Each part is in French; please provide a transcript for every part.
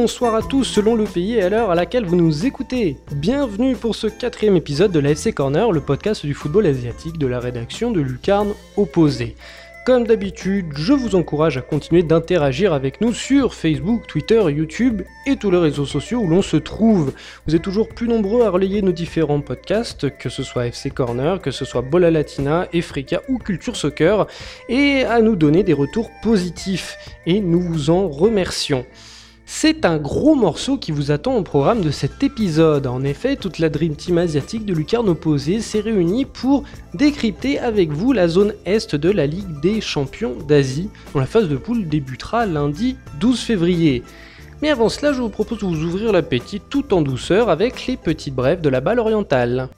bonsoir à tous selon le pays et à l'heure à laquelle vous nous écoutez. Bienvenue pour ce 4e épisode de la FC Corner, le podcast du football asiatique de la rédaction de Lucarne Opposé. Comme d'habitude, je vous encourage à continuer d'interagir avec nous sur Facebook, Twitter, YouTube et tous les réseaux sociaux où l'on se trouve. Vous êtes toujours plus nombreux à relayer nos différents podcasts, que ce soit FC Corner, que ce soit Bola Latina, Efrika ou Culture Soccer, et à nous donner des retours positifs. Et nous vous en remercions. C'est un gros morceau qui vous attend au programme de cet épisode. En effet, toute la Dream Team asiatique de Lucarne Opposé s'est réunie pour décrypter avec vous la zone Est de la Ligue des Champions d'Asie, dont la phase de poule débutera lundi 12 février. Mais avant cela, je vous propose de vous ouvrir l'appétit tout en douceur avec les petites brèves de la balle orientale.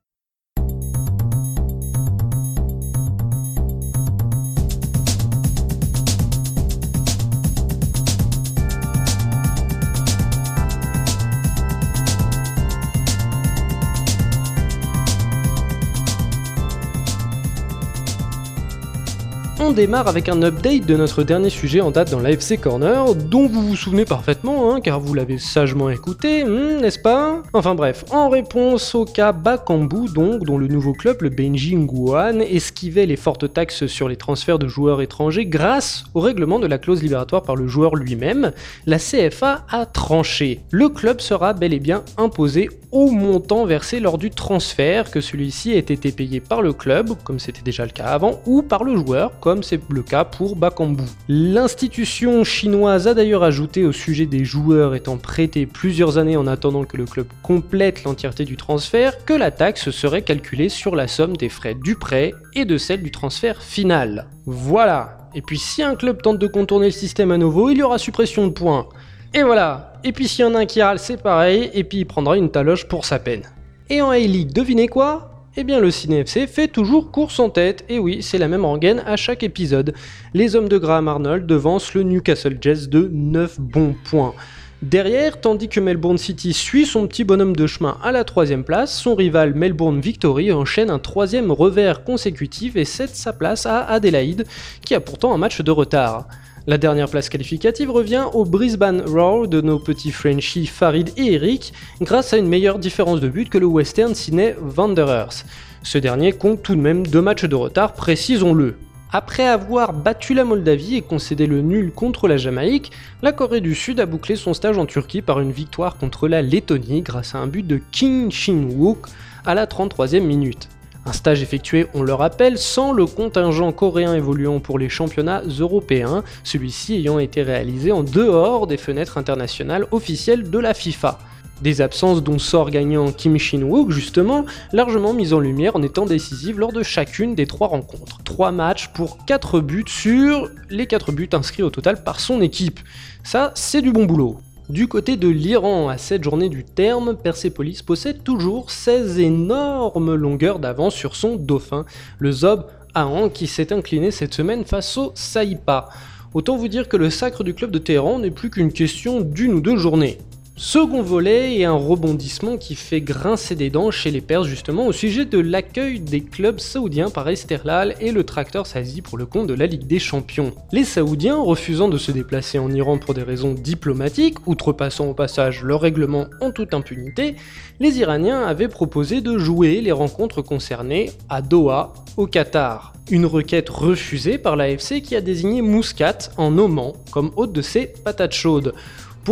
On démarre avec un update de notre dernier sujet en date dans l'AFC Corner, dont vous vous souvenez parfaitement, car vous l'avez sagement écouté, n'est-ce pas ? Enfin bref, en réponse au cas Bakambu, donc, dont le nouveau club, le Beijing Guoan, esquivait les fortes taxes sur les transferts de joueurs étrangers grâce au règlement de la clause libératoire par le joueur lui-même, la CFA a tranché. Le club sera bel et bien imposé au montant versé lors du transfert, que celui-ci ait été payé par le club, comme c'était déjà le cas avant, ou par le joueur, comme c'est le cas pour Bakambu. L'institution chinoise a d'ailleurs ajouté au sujet des joueurs étant prêtés plusieurs années en attendant que le club complète l'entièreté du transfert, que la taxe serait calculée sur la somme des frais du prêt et de celle du transfert final. Voilà. Et puis si un club tente de contourner le système à nouveau, il y aura suppression de points. Et voilà. Et puis s'il y en a un qui râle, c'est pareil, et puis il prendra une taloche pour sa peine. Et en A-League, devinez quoi ? Eh bien le Ciné FC fait toujours course en tête, et oui, c'est la même rengaine à chaque épisode. Les hommes de Graham Arnold devancent le Newcastle Jets de 9 bons points. Derrière, tandis que Melbourne City suit son petit bonhomme de chemin à la 3ème place, son rival Melbourne Victory enchaîne un 3ème revers consécutif et cède sa place à Adélaïde, qui a pourtant un match de retard. La dernière place qualificative revient au Brisbane Roar de nos petits Frenchies Farid et Eric, grâce à une meilleure différence de but que le Western Sydney Wanderers. Ce dernier compte tout de même 2 matchs de retard, précisons-le. Après avoir battu la Moldavie et concédé le nul contre la Jamaïque, la Corée du Sud a bouclé son stage en Turquie par une victoire contre la Lettonie grâce à un but de Kim Shin-wook à la 33e minute. Un stage effectué, on le rappelle, sans le contingent coréen évoluant pour les championnats européens, celui-ci ayant été réalisé en dehors des fenêtres internationales officielles de la FIFA. Des absences dont sort gagnant Kim Shin-wook, justement, largement mise en lumière en étant décisive lors de chacune des 3 rencontres. 3 matchs pour 4 buts sur les 4 buts inscrits au total par son équipe. Ça, c'est du bon boulot. Du côté de l'Iran, à cette journée du terme, Persepolis possède toujours 16 énormes longueurs d'avance sur son dauphin, le Zob Ahan, qui s'est incliné cette semaine face au Saipa. Autant vous dire que le sacre du club de Téhéran n'est plus qu'une question d'1 ou 2 journées. Second volet et un rebondissement qui fait grincer des dents chez les Perses justement au sujet de l'accueil des clubs saoudiens par Esteghlal et le Tractor Sazi pour le compte de la Ligue des Champions. Les Saoudiens, refusant de se déplacer en Iran pour des raisons diplomatiques, outrepassant au passage leur règlement en toute impunité, les Iraniens avaient proposé de jouer les rencontres concernées à Doha, au Qatar. Une requête refusée par l'AFC qui a désigné Muscat en Oman comme hôte de ses patates chaudes. Pourquoi ?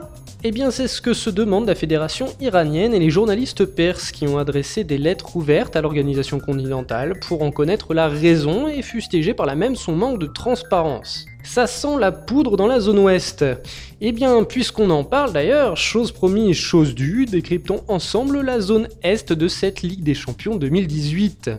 Eh bien c'est ce que se demande la fédération iranienne et les journalistes perses qui ont adressé des lettres ouvertes à l'organisation continentale pour en connaître la raison et fustiger par là même son manque de transparence. Ça sent la poudre dans la zone ouest. Eh bien, puisqu'on en parle d'ailleurs, chose promise, chose due, décryptons ensemble la zone est de cette Ligue des Champions 2018.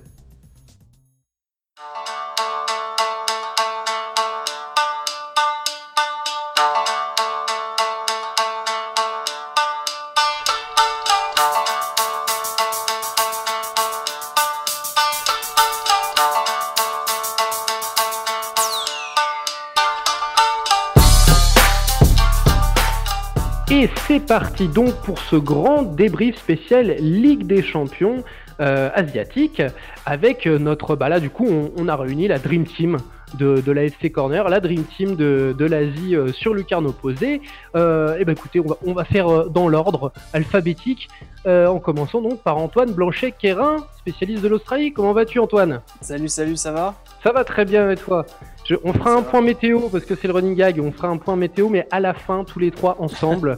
Et c'est parti donc pour ce grand débrief spécial Ligue des Champions asiatique avec notre... Là du coup on a réuni la Dream Team de la FC Corner, la Dream Team de l'Asie sur lucarne opposée. Et ben écoutez, on va faire dans l'ordre alphabétique, en commençant donc par Antoine Blanchet-Quérin, spécialiste de l'Australie. Comment vas-tu, Antoine ? Salut, ça va? Ça va très bien, et toi ? On fera un point météo, parce que c'est le running gag, on fera un point météo, mais à la fin, tous les trois ensemble.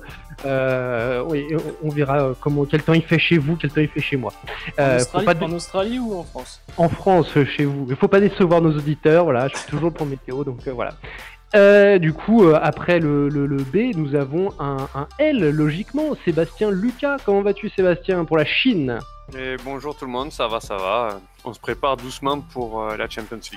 Oui, on verra quel temps il fait chez vous, quel temps il fait chez moi. En Australie ou en France? En France, chez vous. Il ne faut pas décevoir nos auditeurs, voilà, je fais toujours le point météo, donc voilà. Du coup, après le B, nous avons un L, logiquement. Sébastien Lucas, comment vas-tu, Sébastien, pour la Chine ? Et bonjour tout le monde, ça va. On se prépare doucement pour la Champions League.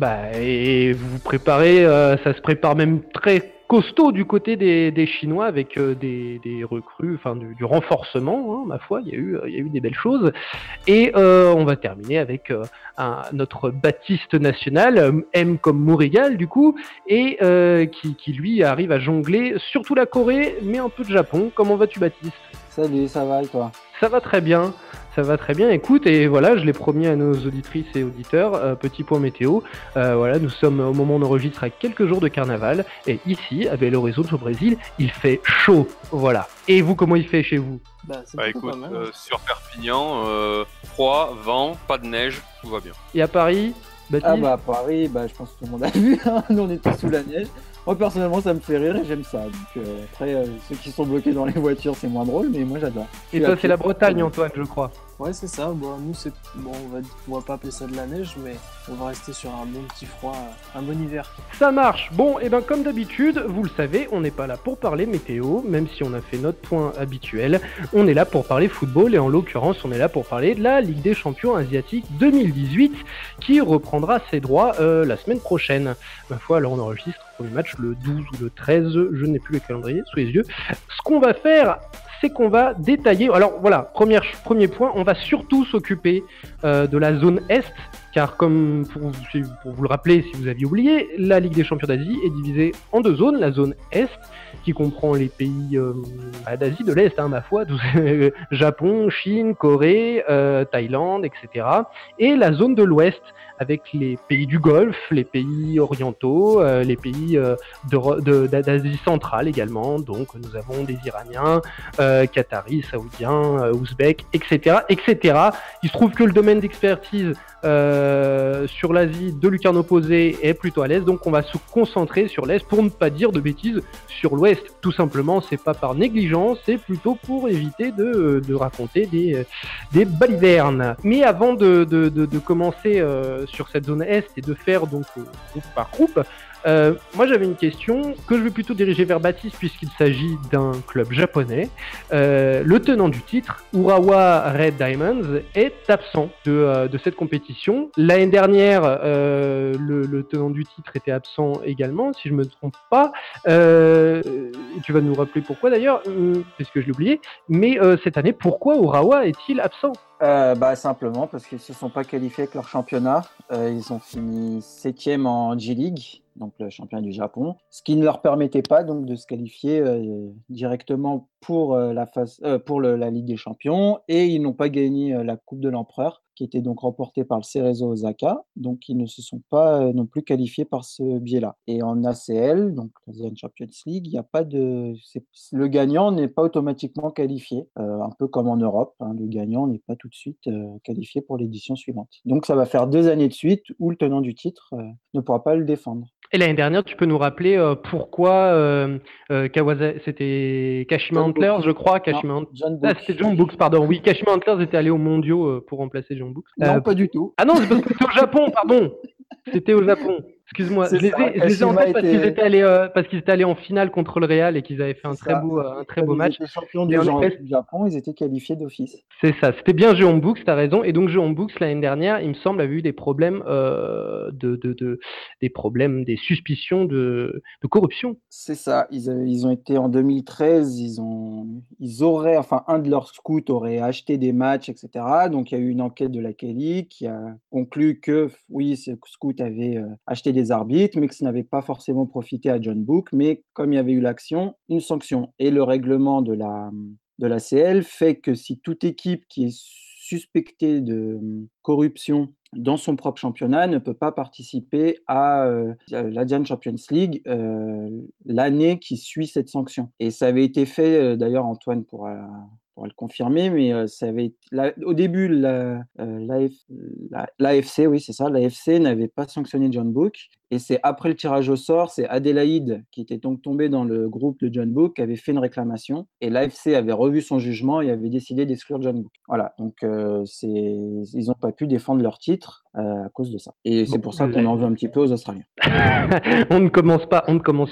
Et vous vous préparez, ça se prépare même très costaud du côté des Chinois avec des recrues, enfin du renforcement, hein, ma foi, il y a eu des belles choses. Et on va terminer avec notre Baptiste national, M comme Mourigal du coup, et qui lui arrive à jongler surtout la Corée, mais un peu de Japon. Comment vas-tu, Baptiste ? Salut, ça va et toi ? Ça va très bien. Ça va très bien, écoute, et voilà, je l'ai promis à nos auditrices et auditeurs, petit point météo, voilà, nous sommes au moment où on enregistre à quelques jours de carnaval, et ici, à Belo Horizonte au Brésil, il fait chaud, voilà. Et vous, comment il fait chez vous ? Écoute, sur Perpignan, froid, vent, pas de neige, tout va bien. Et à Paris, Baptiste ? À Paris, je pense que tout le monde a vu, hein, nous on était sous la neige. Moi personnellement ça me fait rire et j'aime ça. Donc après ceux qui sont bloqués dans les voitures c'est moins drôle mais moi j'adore. Et toi c'est la Bretagne, Antoine, je crois. Ouais c'est ça, nous c'est on va pas appeler ça de la neige mais on va rester sur un bon petit froid, un bon hiver. Ça marche. Bon, et ben comme d'habitude, vous le savez, on n'est pas là pour parler météo, même si on a fait notre point habituel. On est là pour parler football et en l'occurrence on est là pour parler de la Ligue des Champions Asiatiques 2018 qui reprendra ses droits la semaine prochaine. Ma foi, alors on enregistre le premier match le 12 ou le 13, je n'ai plus le calendrier sous les yeux. Ce qu'on va faire, c'est qu'on va détailler. Alors voilà, premier point, on va surtout s'occuper de la zone Est, car comme pour vous le rappeler si vous aviez oublié, la Ligue des Champions d'Asie est divisée en deux zones. La zone Est, qui comprend les pays d'Asie de l'Est, ma foi, Japon, Chine, Corée, Thaïlande, etc. Et la zone de l'Ouest, avec les pays du Golfe, les pays orientaux, les pays d'Asie centrale également. Donc nous avons des Iraniens, Qataris, Saoudiens, Ouzbeks, etc., etc. Il se trouve que le domaine d'expertise sur l'Asie de lucarne opposée est plutôt à l'Est, donc on va se concentrer sur l'Est pour ne pas dire de bêtises sur l'Ouest. Tout simplement, c'est pas par négligence, c'est plutôt pour éviter de raconter des balivernes. Mais avant de commencer sur cette zone Est et de faire donc groupe par groupe, moi j'avais une question que je vais plutôt diriger vers Baptiste puisqu'il s'agit d'un club japonais. Le tenant du titre, Urawa Red Diamonds, est absent de cette compétition. L'année dernière, le tenant du titre était absent également, si je ne me trompe pas. Et tu vas nous rappeler pourquoi d'ailleurs, puisque je l'ai oublié. Mais cette année, pourquoi Urawa est-il absent ? Simplement parce qu'ils ne se sont pas qualifiés avec leur championnat. Ils ont fini 7e en J-League, donc le championnat du Japon, ce qui ne leur permettait pas donc de se qualifier directement pour la Ligue des Champions, et ils n'ont pas gagné la Coupe de l'Empereur qui était donc remportée par le Cerezo Osaka, donc ils ne se sont pas non plus qualifiés par ce biais-là. Et en ACL, donc l'Asian Champions League, il y a pas le gagnant n'est pas automatiquement qualifié, un peu comme en Europe, hein, le gagnant n'est pas tout de suite qualifié pour l'édition suivante. Donc ça va faire 2 années de suite où le tenant du titre ne pourra pas le défendre. Et l'année dernière, tu peux nous rappeler pourquoi c'était Kashima Antlers, je crois. C'était John Books, pardon. Oui, Kashima Antlers était allé aux mondiaux pour remplacer John Books. Non, pas du tout. Ah non, c'est parce que c'était au Japon, pardon. C'était au Japon. Excuse-moi, je les ai en tête parce qu'ils étaient allés en finale contre le Real et qu'ils avaient fait un très beau match. Ils étaient champions du Japon, ils étaient qualifiés d'office. C'est ça, c'était bien Jeon Books, t'as raison. Et donc Jeon Books l'année dernière, il me semble, avait eu des problèmes des suspicions de corruption. C'est ça. Ils ont été en 2013. Un de leurs scouts aurait acheté des matchs, etc. Donc il y a eu une enquête de la K-League qui a conclu que oui, ce scout avait acheté des arbitres, mais que ça n'avait pas forcément profité à John Book. Mais comme il y avait eu l'action, une sanction. Et le règlement de la CL fait que si toute équipe qui est suspectée de corruption dans son propre championnat, ne peut pas participer à l'Asian Champions League l'année qui suit cette sanction. Et ça avait été fait, d'ailleurs, Antoine pourra le confirmer, mais ça avait au début, l'AFC, oui, c'est ça, l'AFC n'avait pas sanctionné John Book. Et c'est après le tirage au sort, c'est Adélaïde, qui était donc tombé dans le groupe de John Book, qui avait fait une réclamation. Et l'AFC avait revu son jugement et avait décidé d'exclure John Book. Voilà, donc ils n'ont pas pu défendre leur titre à cause de ça. Et c'est pour ça qu'on en veut un petit peu aux Australiens. On ne commence pas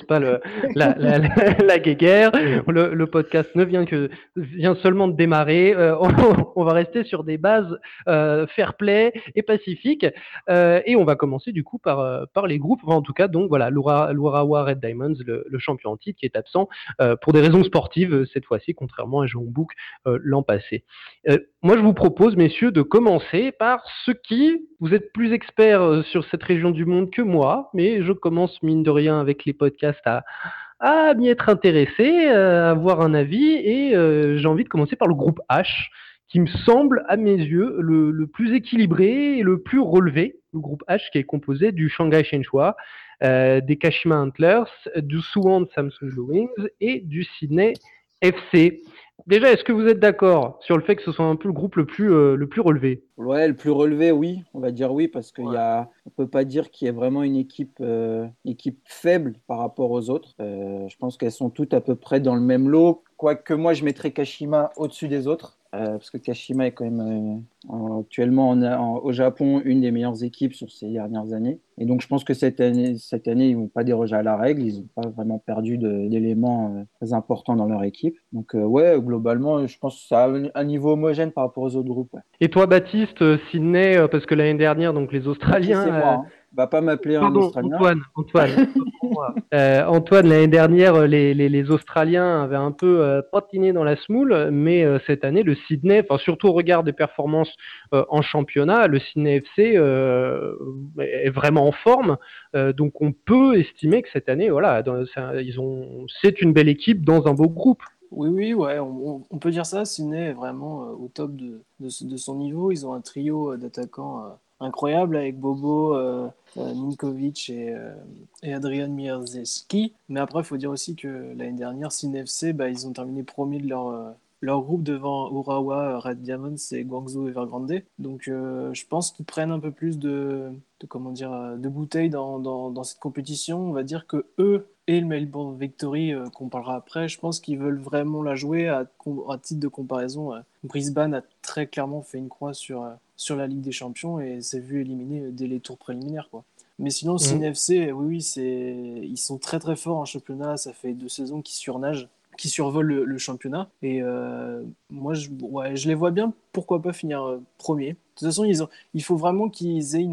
la guéguerre. Le podcast vient seulement de démarrer. On va rester sur des bases fair play et pacifiques. Et on va commencer du coup par les groupes. Enfin, en tout cas, donc voilà, l'Urawa Red Diamonds, le champion en titre, qui est absent pour des raisons sportives cette fois-ci, contrairement à Jeonbuk l'an passé. Moi, je vous propose, messieurs, de commencer par ceux qui, vous êtes plus experts sur cette région du monde que moi, mais je commence, mine de rien, avec les podcasts à m'y être intéressé, à avoir un avis, et j'ai envie de commencer par le groupe H, qui me semble, à mes yeux, le plus équilibré et le plus relevé. Le groupe H qui est composé du Shanghai Shenhua, des Kashima Antlers, du Suwon Samsung Blue Wings et du Sydney FC. Déjà, est-ce que vous êtes d'accord sur le fait que ce soit un peu le groupe le plus relevé? Ouais, le plus relevé, oui, on va dire oui, parce qu'on ne peut pas dire qu'il y ait vraiment une équipe faible par rapport aux autres. Je pense qu'elles sont toutes à peu près dans le même lot, quoique moi je mettrais Kashima au-dessus des autres. Parce que Kashima est quand même actuellement au Japon une des meilleures équipes sur ces dernières années. Et donc je pense que cette année ils ne vont pas déroger à la règle. Ils n'ont pas vraiment perdu d'éléments très importants dans leur équipe. Donc ouais, globalement, je pense que ça a un niveau homogène par rapport aux autres groupes. Ouais. Et toi, Baptiste, Sydney, parce que l'année dernière, donc les Australiens... C'est moi, va pas m'appeler un Australien. Antoine, l'année dernière, les Australiens avaient un peu patiné dans la semoule, mais cette année, le Sydney, enfin surtout au regard des performances en championnat, le Sydney FC est vraiment en forme. Donc on peut estimer que cette année, voilà, c'est une belle équipe dans un beau groupe. Oui, ouais, on peut dire ça. Sydney est vraiment au top de son niveau. Ils ont un trio d'attaquants incroyable avec Bobo, Ninkovic et Adrian Mierzewski. Mais après, il faut dire aussi que l'année dernière, Sydney FC, ils ont terminé premier de leur groupe devant Urawa, Red Diamonds et Guangzhou Evergrande. Donc je pense qu'ils prennent un peu plus de bouteilles dans cette compétition. On va dire que eux et le Melbourne Victory qu'on parlera après, je pense qu'ils veulent vraiment la jouer à titre de comparaison. Brisbane a très clairement fait une croix sur la Ligue des Champions et s'est vu éliminer dès les tours préliminaires, quoi. Mais sinon, Sydney FC, oui, ils sont très très forts en championnat. Ça fait 2 saisons qu'ils surnagent, qui survolent le championnat. Et moi, je les vois bien, pourquoi pas finir premier. De toute façon, il faut vraiment qu'ils aient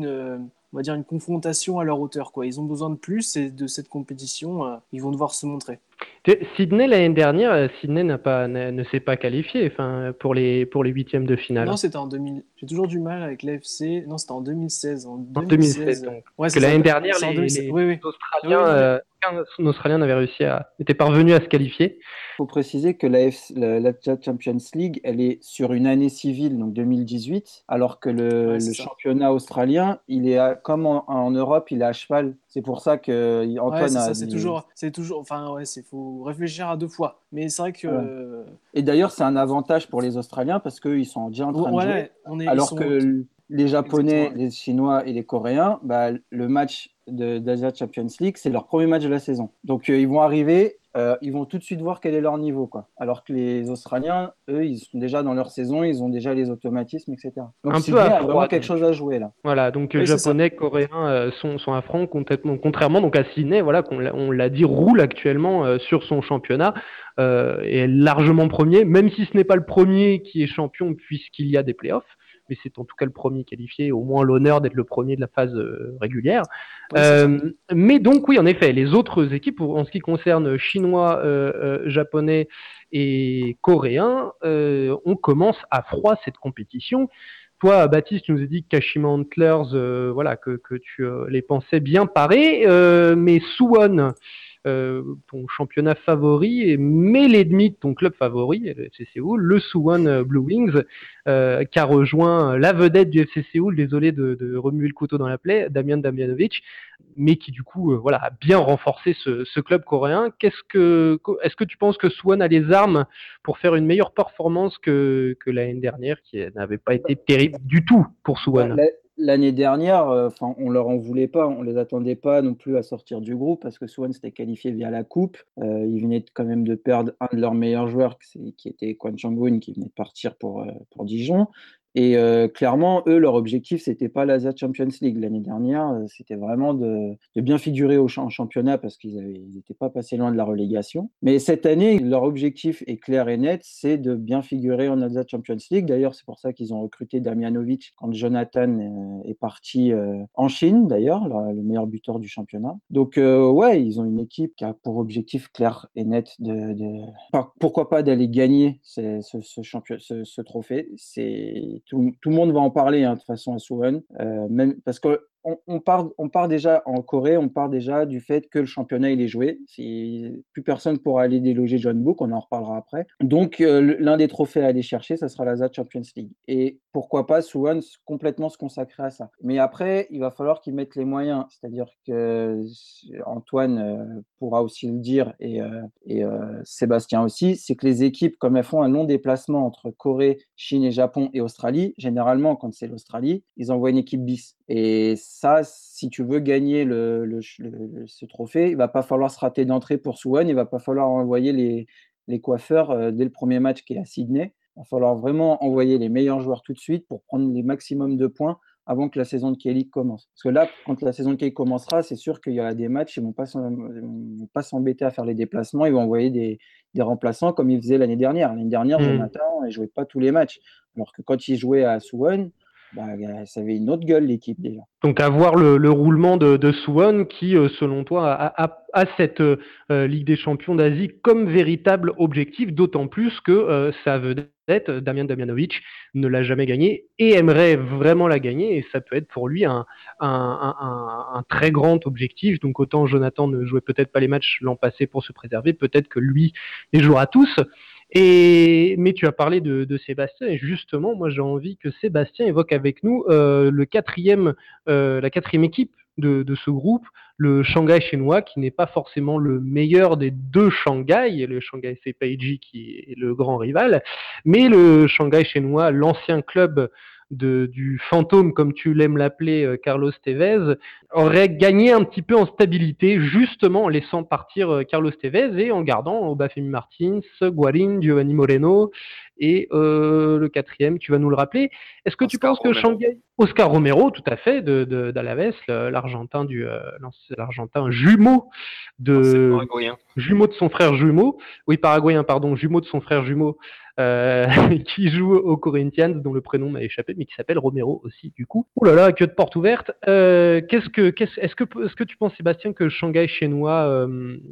une confrontation à leur hauteur, quoi. Ils ont besoin de plus et de cette compétition, ils vont devoir se montrer. Sydney, l'année dernière, Sydney ne s'est pas qualifié pour les huitièmes de finale. Non, c'était en 2000. J'ai toujours du mal avec l'AFC. Non, c'était en 2016. En 2016. Donc. Ouais, parce que l'année dernière, les Australiens, aucun Australien n'était parvenu à se qualifier. Il faut préciser que la Champions League, elle est sur une année civile, donc 2018, alors que le championnat australien, il est comme en Europe, il est à cheval. C'est pour ça que Antoine a. C'est toujours. Enfin, ouais, faut réfléchir à 2 fois. Mais c'est vrai que. Ouais. Et d'ailleurs, c'est un avantage pour les Australiens parce qu'ils sont déjà en train de jouer. Alors que les Japonais, les Chinois et les Coréens, le match d'Asia Champions League, c'est leur premier match de la saison. Donc ils vont arriver, ils vont tout de suite voir quel est leur niveau, quoi. Alors que les Australiens, eux, ils sont déjà dans leur saison, ils ont déjà les automatismes, etc. Donc il y a vraiment quelque chose à jouer là. Voilà, donc Japonais, Coréens sont à front, contrairement donc à Sydney, voilà, on l'a dit, roule actuellement sur son championnat et est largement premier, même si ce n'est pas le premier qui est champion puisqu'il y a des playoffs. Mais c'est en tout cas le premier qualifié, au moins l'honneur d'être le premier de la phase régulière. Mais donc oui, en effet, les autres équipes, en ce qui concerne Chinois, Japonais et Coréens, on commence à froid cette compétition. Toi, Baptiste, tu nous as dit que Kashima Antlers, que tu les pensais bien parés, mais Suwon, ton championnat favori, mais l'ennemi de ton club favori, le FC Séoul, le Suwon Blue Wings, qui a rejoint la vedette du FC Séoul, désolé de remuer le couteau dans la plaie, Damian Damjanovic, mais qui du coup a bien renforcé ce club coréen. Est-ce que tu penses que Suwon a les armes pour faire une meilleure performance que l'année dernière, qui n'avait pas été terrible du tout pour Suwon? L'année dernière, on leur en voulait pas, on les attendait pas non plus à sortir du groupe parce que Suwon s'était qualifié via la coupe. Ils venaient quand même de perdre un de leurs meilleurs joueurs, qui était Kwon Chang-woon, qui venait de partir pour Dijon. Et clairement, eux, leur objectif, c'était pas l'Asia Champions League l'année dernière, c'était vraiment de bien figurer en championnat parce qu'ils n'étaient pas passés loin de la relégation. Mais cette année, leur objectif est clair et net, c'est de bien figurer en Asia Champions League. D'ailleurs, c'est pour ça qu'ils ont recruté Damjanovic quand Jonathan est parti en Chine, d'ailleurs, le meilleur buteur du championnat. Donc, ouais, ils ont une équipe qui a pour objectif clair et net pourquoi pas d'aller gagner ce trophée. Tout le monde va en parler de toute façon à Suwon, même parce que on part déjà en Corée, on part déjà du fait que le championnat il est joué. Plus personne pourra aller déloger Jeonbuk, on en reparlera après. Donc l'un des trophées à aller chercher, ça sera l'Asia Champions League. Et pourquoi pas Suwon complètement se consacrer à ça. Mais après, il va falloir qu'ils mettent les moyens. C'est-à-dire que Antoine pourra aussi le dire et Sébastien aussi, c'est que les équipes, comme elles font un long déplacement entre Corée, Chine et Japon et Australie, généralement quand c'est l'Australie, ils envoient une équipe bis. Et ça, si tu veux gagner ce trophée, il va pas falloir se rater d'entrée pour Suwon, il va pas falloir envoyer les coiffeurs dès le premier match qui est à Sydney. Il va falloir vraiment envoyer les meilleurs joueurs tout de suite pour prendre les maximum de points avant que la saison de K-League commence. Parce que là, quand la saison de K-League commencera, c'est sûr qu'il y aura des matchs, ils ne vont pas s'embêter à faire les déplacements, ils vont envoyer des remplaçants comme ils faisaient l'année dernière. L'année dernière, Jonathan ne jouait pas tous les matchs. Alors que quand il jouait à Suwon, ça avait une autre gueule, l'équipe, déjà. Donc, avoir le roulement de Suwon qui, selon toi, a cette Ligue des Champions d'Asie comme véritable objectif, d'autant plus que sa vedette, Damian Damjanovic, ne l'a jamais gagnée et aimerait vraiment la gagner. Et ça peut être pour lui un très grand objectif. Donc, autant Jonathan ne jouait peut-être pas les matchs l'an passé pour se préserver, peut-être que lui les jouera tous. Mais tu as parlé de Sébastien, et justement, moi j'ai envie que Sébastien évoque avec nous la quatrième équipe de ce groupe, le Shanghai Shenhua, qui n'est pas forcément le meilleur des deux Shanghai, le Shanghai SCPG qui est le grand rival, mais le Shanghai Shenhua, l'ancien club du fantôme, comme tu l'aimes l'appeler, Carlos Tevez, aurait gagné un petit peu en stabilité, justement en laissant partir Carlos Tevez et en gardant Obafemi Martins, Guarin, Giovanni Moreno et le quatrième, tu vas nous le rappeler. Est-ce que tu penses que Shanghai... Oscar Romero, tout à fait, d'Alaves, l'Argentin jumeau jumeau de son frère jumeau. Oui, paraguayen, pardon, jumeau de son frère jumeau. Qui joue au Corinthians, dont le prénom m'a échappé, mais qui s'appelle Romero aussi, du coup. Oh là là, que de porte ouverte. Est-ce que tu penses, Sébastien, que Shanghai Shenhua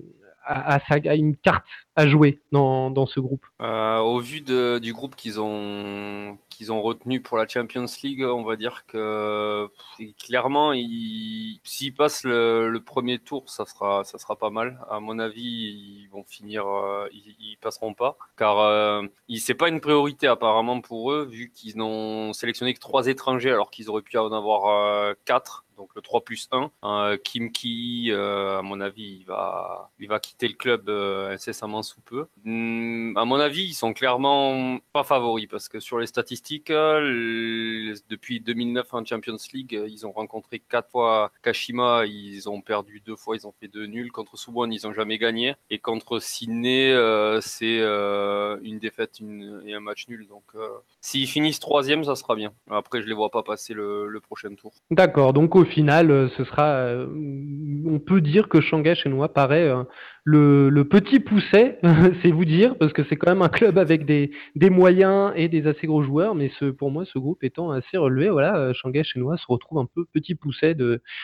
a une carte à jouer dans ce groupe? Au vu du groupe qu'ils ont retenu pour la Champions League, on va dire que clairement, s'ils passent le premier tour, ça sera pas mal. À mon avis, ils vont finir, ils passeront pas, car c'est pas une priorité apparemment pour eux, vu qu'ils n'ont sélectionné que 3 étrangers alors qu'ils auraient pu en avoir 4. Donc le 3+1, Kim Ki, à mon avis, il va quitter le club incessamment sous peu. À mon avis, ils sont clairement pas favoris parce que sur les statistiques, depuis 2009 en Champions League, ils ont rencontré 4 fois Kashima, ils ont perdu 2 fois, ils ont fait 2 nuls. Contre Suwon, ils ont jamais gagné. Et contre Sydney, c'est une défaite et un match nul. Donc s'ils finissent 3e, ça sera bien. Après, je les vois pas passer le prochain tour. D'accord, donc au final, ce sera, on peut dire que Shanghai Shenhua paraît le petit pousset, c'est vous dire, parce que c'est quand même un club avec des moyens et des assez gros joueurs, mais pour moi, ce groupe étant assez relevé, voilà, Shanghai Shenhua se retrouve un peu petit pousset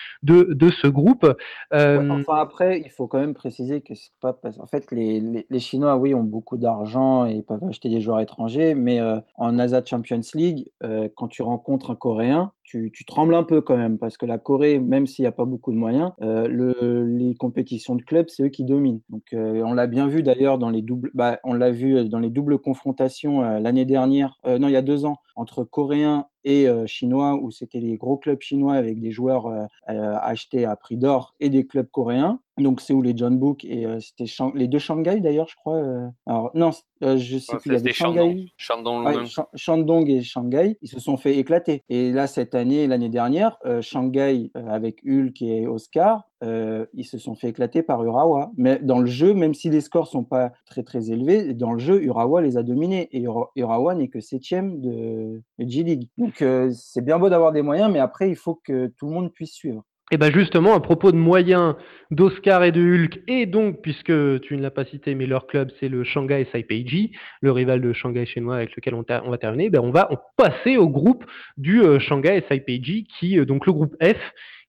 de ce groupe. Ouais, enfin après, il faut quand même préciser que c'est pas parce en fait, les Chinois, oui, ont beaucoup d'argent et peuvent acheter des joueurs étrangers, mais en Asia Champions League, quand tu rencontres un Coréen, tu trembles un peu quand même parce que la Corée, même s'il y a pas beaucoup de moyens, les compétitions de clubs, c'est eux qui dominent. Donc on l'a bien vu d'ailleurs on l'a vu dans les doubles confrontations, l'année dernière, non, il y a 2 ans, entre Coréens et Chinois, où c'était les gros clubs chinois avec des joueurs, achetés à prix d'or et des clubs coréens. Donc Séoul et Jeonbuk et c'était les 2 Shanghai d'ailleurs, je crois, alors non, je sais Ouais, plus, il y avait c'était Shandong. Shanghai, Shandong ouais, Luneng. Shandong et Shanghai, ils se sont fait éclater. Et là, cette année, l'année dernière, Shanghai, avec Hulk et Oscar, ils se sont fait éclater par Urawa. Mais dans le jeu, même si les scores sont pas très très élevés, dans le jeu, Urawa les a dominés. Et Urawa n'est que 7e de G-League. Donc c'est bien beau d'avoir des moyens, mais après, il faut que tout le monde puisse suivre. Et bien justement, à propos de moyens d'Oscar et de Hulk, et donc, puisque tu ne l'as pas cité, mais leur club, c'est le Shanghai SIPG, le rival de Shanghai Shenhua avec lequel on va terminer, ben on va passer au groupe du Shanghai SIPG, donc le groupe F,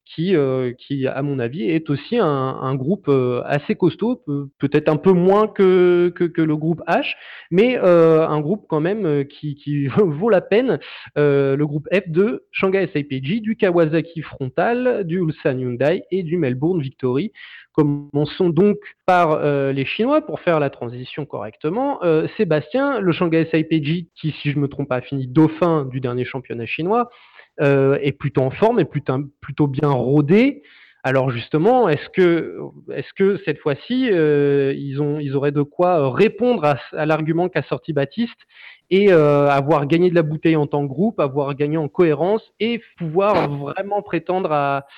qui, à mon avis, est aussi un groupe assez costaud, peut-être un peu moins que le groupe H, mais un groupe quand même qui vaut la peine. Le groupe F de Shanghai SIPG, du Kawasaki Frontale, du Ulsan Hyundai et du Melbourne Victory. Commençons donc par les Chinois pour faire la transition correctement. Sébastien, le Shanghai SIPG, qui, si je ne me trompe pas, a fini dauphin du dernier championnat chinois, est plutôt en forme, est plutôt bien rodé. Alors justement, est-ce que cette fois-ci, ils auraient de quoi répondre à l'argument qu'a sorti Baptiste et avoir gagné de la bouteille en tant que groupe, avoir gagné en cohérence et pouvoir vraiment prétendre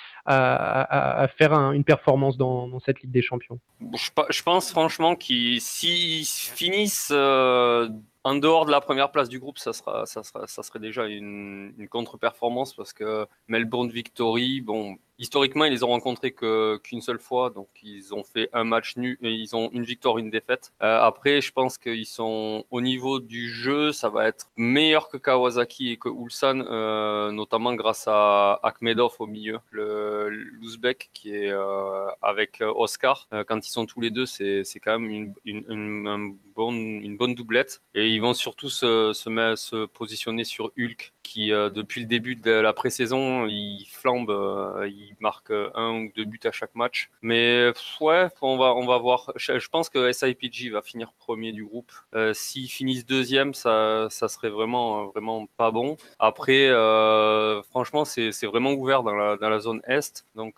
à faire une performance dans cette Ligue des Champions? Je pense franchement qu'ils s'ils finissent en dehors de la première place du groupe, ça serait déjà une contre-performance parce que Melbourne Victory, bon, historiquement ils les ont rencontrés qu'une seule fois, donc ils ont fait un match nul, ils ont une victoire, une défaite. Après, je pense qu'ils sont au niveau du jeu, ça va être meilleur que Kawasaki et que Ulsan, notamment grâce à Akhmedov au milieu, l'Ouzbek qui est avec Oscar. Quand ils sont tous les deux, c'est quand même une bonne doublette. Et ils vont surtout se positionner sur Hulk, qui depuis le début de la pré-saison, il flambe, il marque 1 ou 2 buts à chaque match. Mais ouais, on va voir. Je pense que SIPG va finir premier du groupe. S'ils finissent deuxième, ça serait vraiment pas bon. Après, franchement, c'est vraiment ouvert dans la zone Est. Donc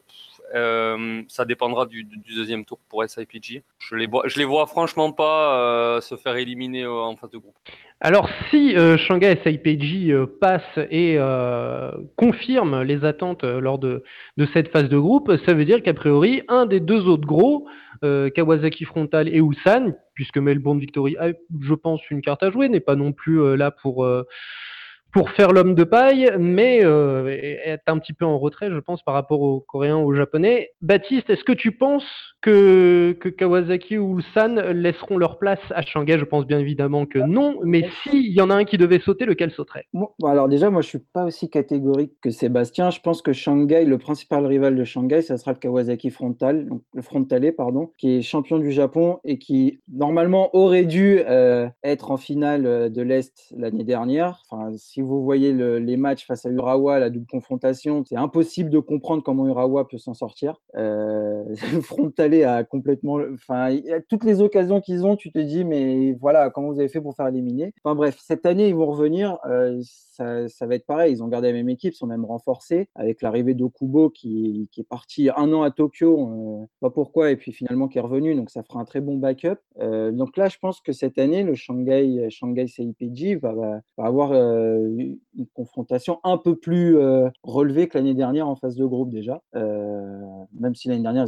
ça dépendra du deuxième tour pour SIPG. Je les vois franchement pas se faire éliminer en phase de groupe. Alors, si Shanghai SIPG passe et confirme les attentes lors de cette phase de groupe, ça veut dire qu'a priori, un des deux autres gros, Kawasaki Frontale et Ulsan, puisque Melbourne Victory a, je pense, une carte à jouer, n'est pas non plus là pour faire l'homme de paille, mais est un petit peu en retrait, je pense, par rapport aux Coréens, aux Japonais. Baptiste, est-ce que tu penses que Kawasaki ou Ulsan laisseront leur place à Shanghai? Je pense bien évidemment que non, mais s'il y en a un qui devait sauter, lequel sauterait? Bon, alors déjà, moi, je suis pas aussi catégorique que Sébastien. Je pense que Shanghai, le principal rival de Shanghai, ça sera le Kawasaki Frontale, donc le Frontale, pardon, qui est champion du Japon et qui normalement aurait dû être en finale de l'Est l'année dernière. Enfin, si vous voyez les matchs face à Urawa, la double confrontation, c'est impossible de comprendre comment Urawa peut s'en sortir. Le Frontale a complètement, enfin, il y a toutes les occasions qu'ils ont, tu te dis, mais voilà, comment vous avez fait pour faire éliminer? Enfin bref, cette année, ils vont revenir. Ça va être pareil. Ils ont gardé la même équipe, ils sont même renforcés avec l'arrivée d'Okubo qui est parti 1 an à Tokyo, pas pourquoi, et puis finalement qui est revenu. Donc ça fera un très bon backup. Donc là, je pense que cette année, le Shanghai SIPG va avoir une confrontation un peu plus relevée que l'année dernière en phase de groupe déjà. Même si l'année dernière, ils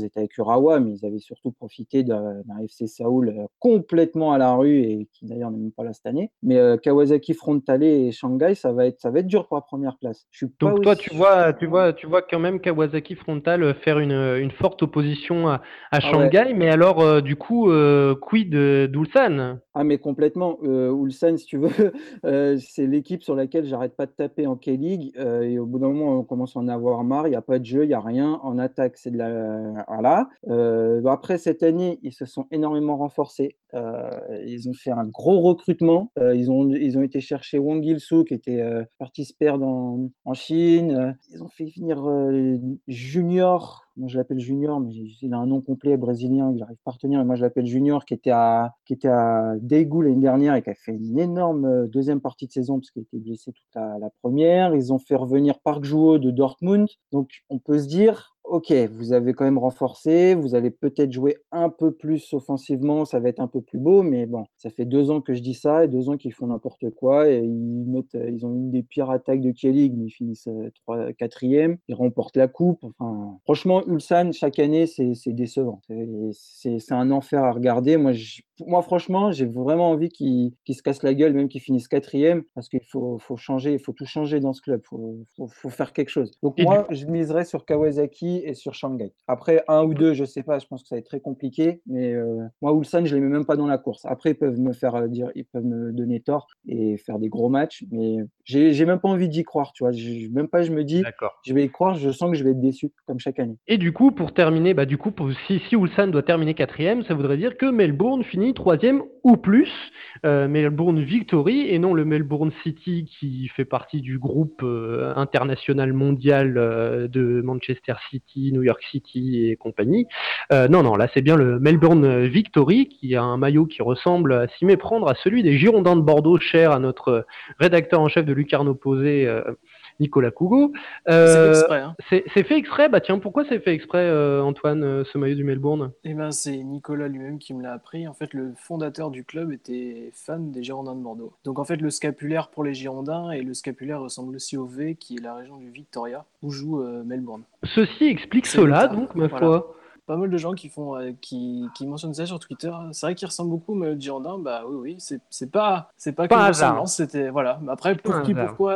étaient avec Urawa, mais ils avaient surtout profité d'un FC Séoul complètement à la rue et qui d'ailleurs n'est même pas là cette année. Mais Kawasaki Frontale et Shanghai, ça va être dur pour la première place. Je suis pas Donc toi, aussi... tu vois quand même Kawasaki Frontal faire une forte opposition à Ah ouais. Shanghai, mais alors du coup, quid d'Ulsan? Ah mais complètement, Ulsan si tu veux, c'est l'équipe sur laquelle j'arrête pas de taper en K-League, et au bout d'un moment on commence à en avoir marre, il y a pas de jeu, il y a rien. En attaque, c'est de la voilà, après cette année, ils se sont énormément renforcés, ils ont fait un gros recrutement, ils ont été chercher Wang Il-soo qui était, parti se perdre en Chine, ils ont fait venir, Junior, moi je l'appelle Junior, mais il a un nom complet brésilien que j'arrive pas à retenir, mais moi je l'appelle Junior, qui était à Daegu l'année dernière et qui a fait une énorme deuxième partie de saison parce qu'il était blessé toute la première. Ils ont fait revenir Park Joo de Dortmund. Donc on peut se dire, ok, vous avez quand même renforcé, vous allez peut-être jouer un peu plus offensivement, ça va être un peu plus beau, mais bon, ça fait 2 ans que je dis ça et 2 ans qu'ils font n'importe quoi et ils ont une des pires attaques de K-League, mais ils finissent 4e, ils remportent la coupe. Enfin, franchement, Ulsan, chaque année, c'est décevant. C'est un enfer à regarder. Moi, franchement, j'ai vraiment envie qu'ils se cassent la gueule, même qu'ils finissent 4e, parce qu'il faut changer, il faut tout changer dans ce club. Faut faire quelque chose. Donc Et moi, je miserais sur Kawasaki et sur Shanghai. Après, un ou deux, je sais pas, je pense que ça va être très compliqué, mais moi, Ulsan, je les mets même pas dans la course. Après, ils peuvent me donner tort et faire des gros matchs, mais j'ai même pas envie d'y croire, tu vois. Même pas, je me dis, d'accord. je vais y croire, je sens que je vais être déçu, comme chaque année. Et du coup, pour terminer, si Ulsan doit terminer 4e, ça voudrait dire que Melbourne finit 3e ou plus. Melbourne Victory et non le Melbourne City qui fait partie du groupe international mondial de Manchester City, New York City et compagnie. Non, là c'est bien le Melbourne Victory qui a un maillot qui ressemble à s'y méprendre à celui des Girondins de Bordeaux, cher à notre rédacteur en chef de Lucarne Opposé, Nicolas Cougo. C'est fait exprès, hein. C'est fait exprès. Bah tiens, pourquoi c'est fait exprès, Antoine, ce maillot du Melbourne? Eh ben, c'est Nicolas lui-même qui me l'a appris. En fait, le fondateur du club était fan des Girondins de Bordeaux. Donc, en fait, le scapulaire pour les Girondins et le scapulaire ressemble aussi au V, qui est la région du Victoria, où joue Melbourne. Ceci explique C'est cela, l'État. donc, ma Voilà. foi. Pas mal de gens qui mentionnent ça sur Twitter. C'est vrai qu'il ressemble beaucoup, mais le Girondin, bah oui, c'est pas Pas qu'une un hasard. ressemblance, c'était voilà. Après, Pas un hasard. pourquoi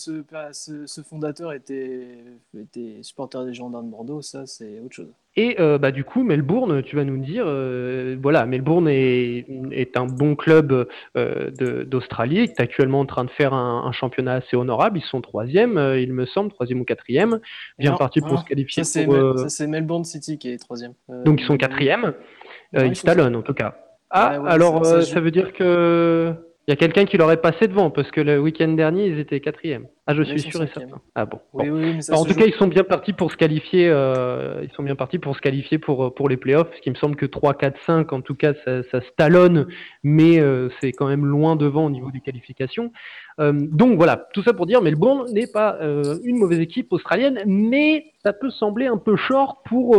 ce fondateur était supporter des Girondins de Bordeaux, ça c'est autre chose. Et du coup, Melbourne, tu vas nous dire, voilà, Melbourne est un bon club d'Australie, qui est actuellement en train de faire un championnat assez honorable. Ils sont 3e, il me semble, 3e ou 4e, bien Non, parti pour non, se qualifier ça pour. c'est Melbourne City qui est troisième. Donc ils sont 4e, Non, ils sont talonnent en tout cas. Ah, ouais, alors ça se ça joue. veut dire que il y a quelqu'un qui leur est passé devant, parce que le week-end dernier, ils étaient 4e. Ah, je Là, suis ils sont sûr et cinquième. certain. Ah bon. Oui, mais ça Bah, en se tout joue. cas, ils sont bien partis pour se qualifier. Ils sont bien partis pour se qualifier pour les playoffs. Ce qui me semble que 3, 4, 5, en tout cas, ça se talonne, mais c'est quand même loin devant au niveau des qualifications. Donc voilà, tout ça pour dire, Melbourne n'est pas une mauvaise équipe australienne, mais ça peut sembler un peu short pour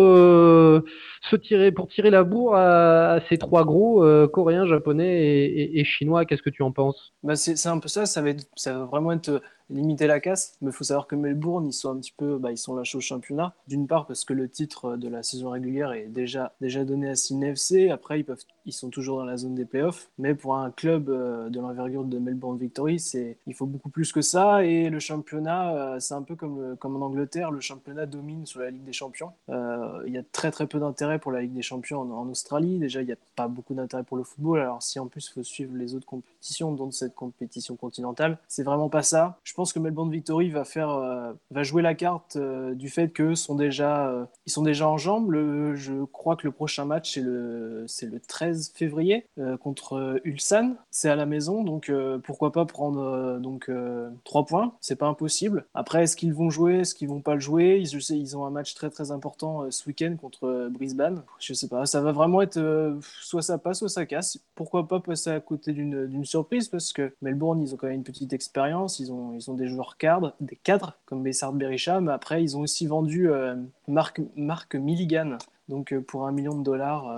tirer la bourre à ces 3 gros coréens, japonais et chinois. Qu'est-ce que tu en penses? Bah, c'est un peu ça, ça va vraiment être limiter la casse. Mais il faut savoir que Melbourne, ils sont un petit peu, ils sont lâchés au championnat. D'une part parce que le titre de la saison régulière est déjà donné à Sydney FC. Après, ils sont toujours dans la zone des playoffs. Mais pour un club de l'envergure de Melbourne Victory, il faut beaucoup plus que ça. Et le championnat, c'est un peu comme en Angleterre, le championnat domine sur la Ligue des Champions. Il y a très très peu d'intérêt pour la Ligue des Champions en Australie. Déjà, il n'y a pas beaucoup d'intérêt pour le football. Alors si en plus il faut suivre les autres compétitions, dont cette compétition continentale, c'est vraiment pas ça. Je pense que Melbourne Victory va jouer la carte du fait qu'ils sont déjà en jambes. Je crois que le prochain match c'est le 13 février contre Ulsan. C'est à la maison, donc pourquoi pas prendre 3 points. C'est pas impossible. Après, est-ce qu'ils vont jouer, est-ce qu'ils vont pas le jouer? Je sais, ils ont un match très très important ce week-end contre Brisbane. Je sais pas, ça va vraiment être soit ça passe, soit ça casse. Pourquoi pas passer à côté d'une surprise, parce que Melbourne, ils ont quand même une petite expérience, ils ont des joueurs des cadres comme Bessard Berisha, mais après ils ont aussi vendu Mark Milligan, donc pour $1 million.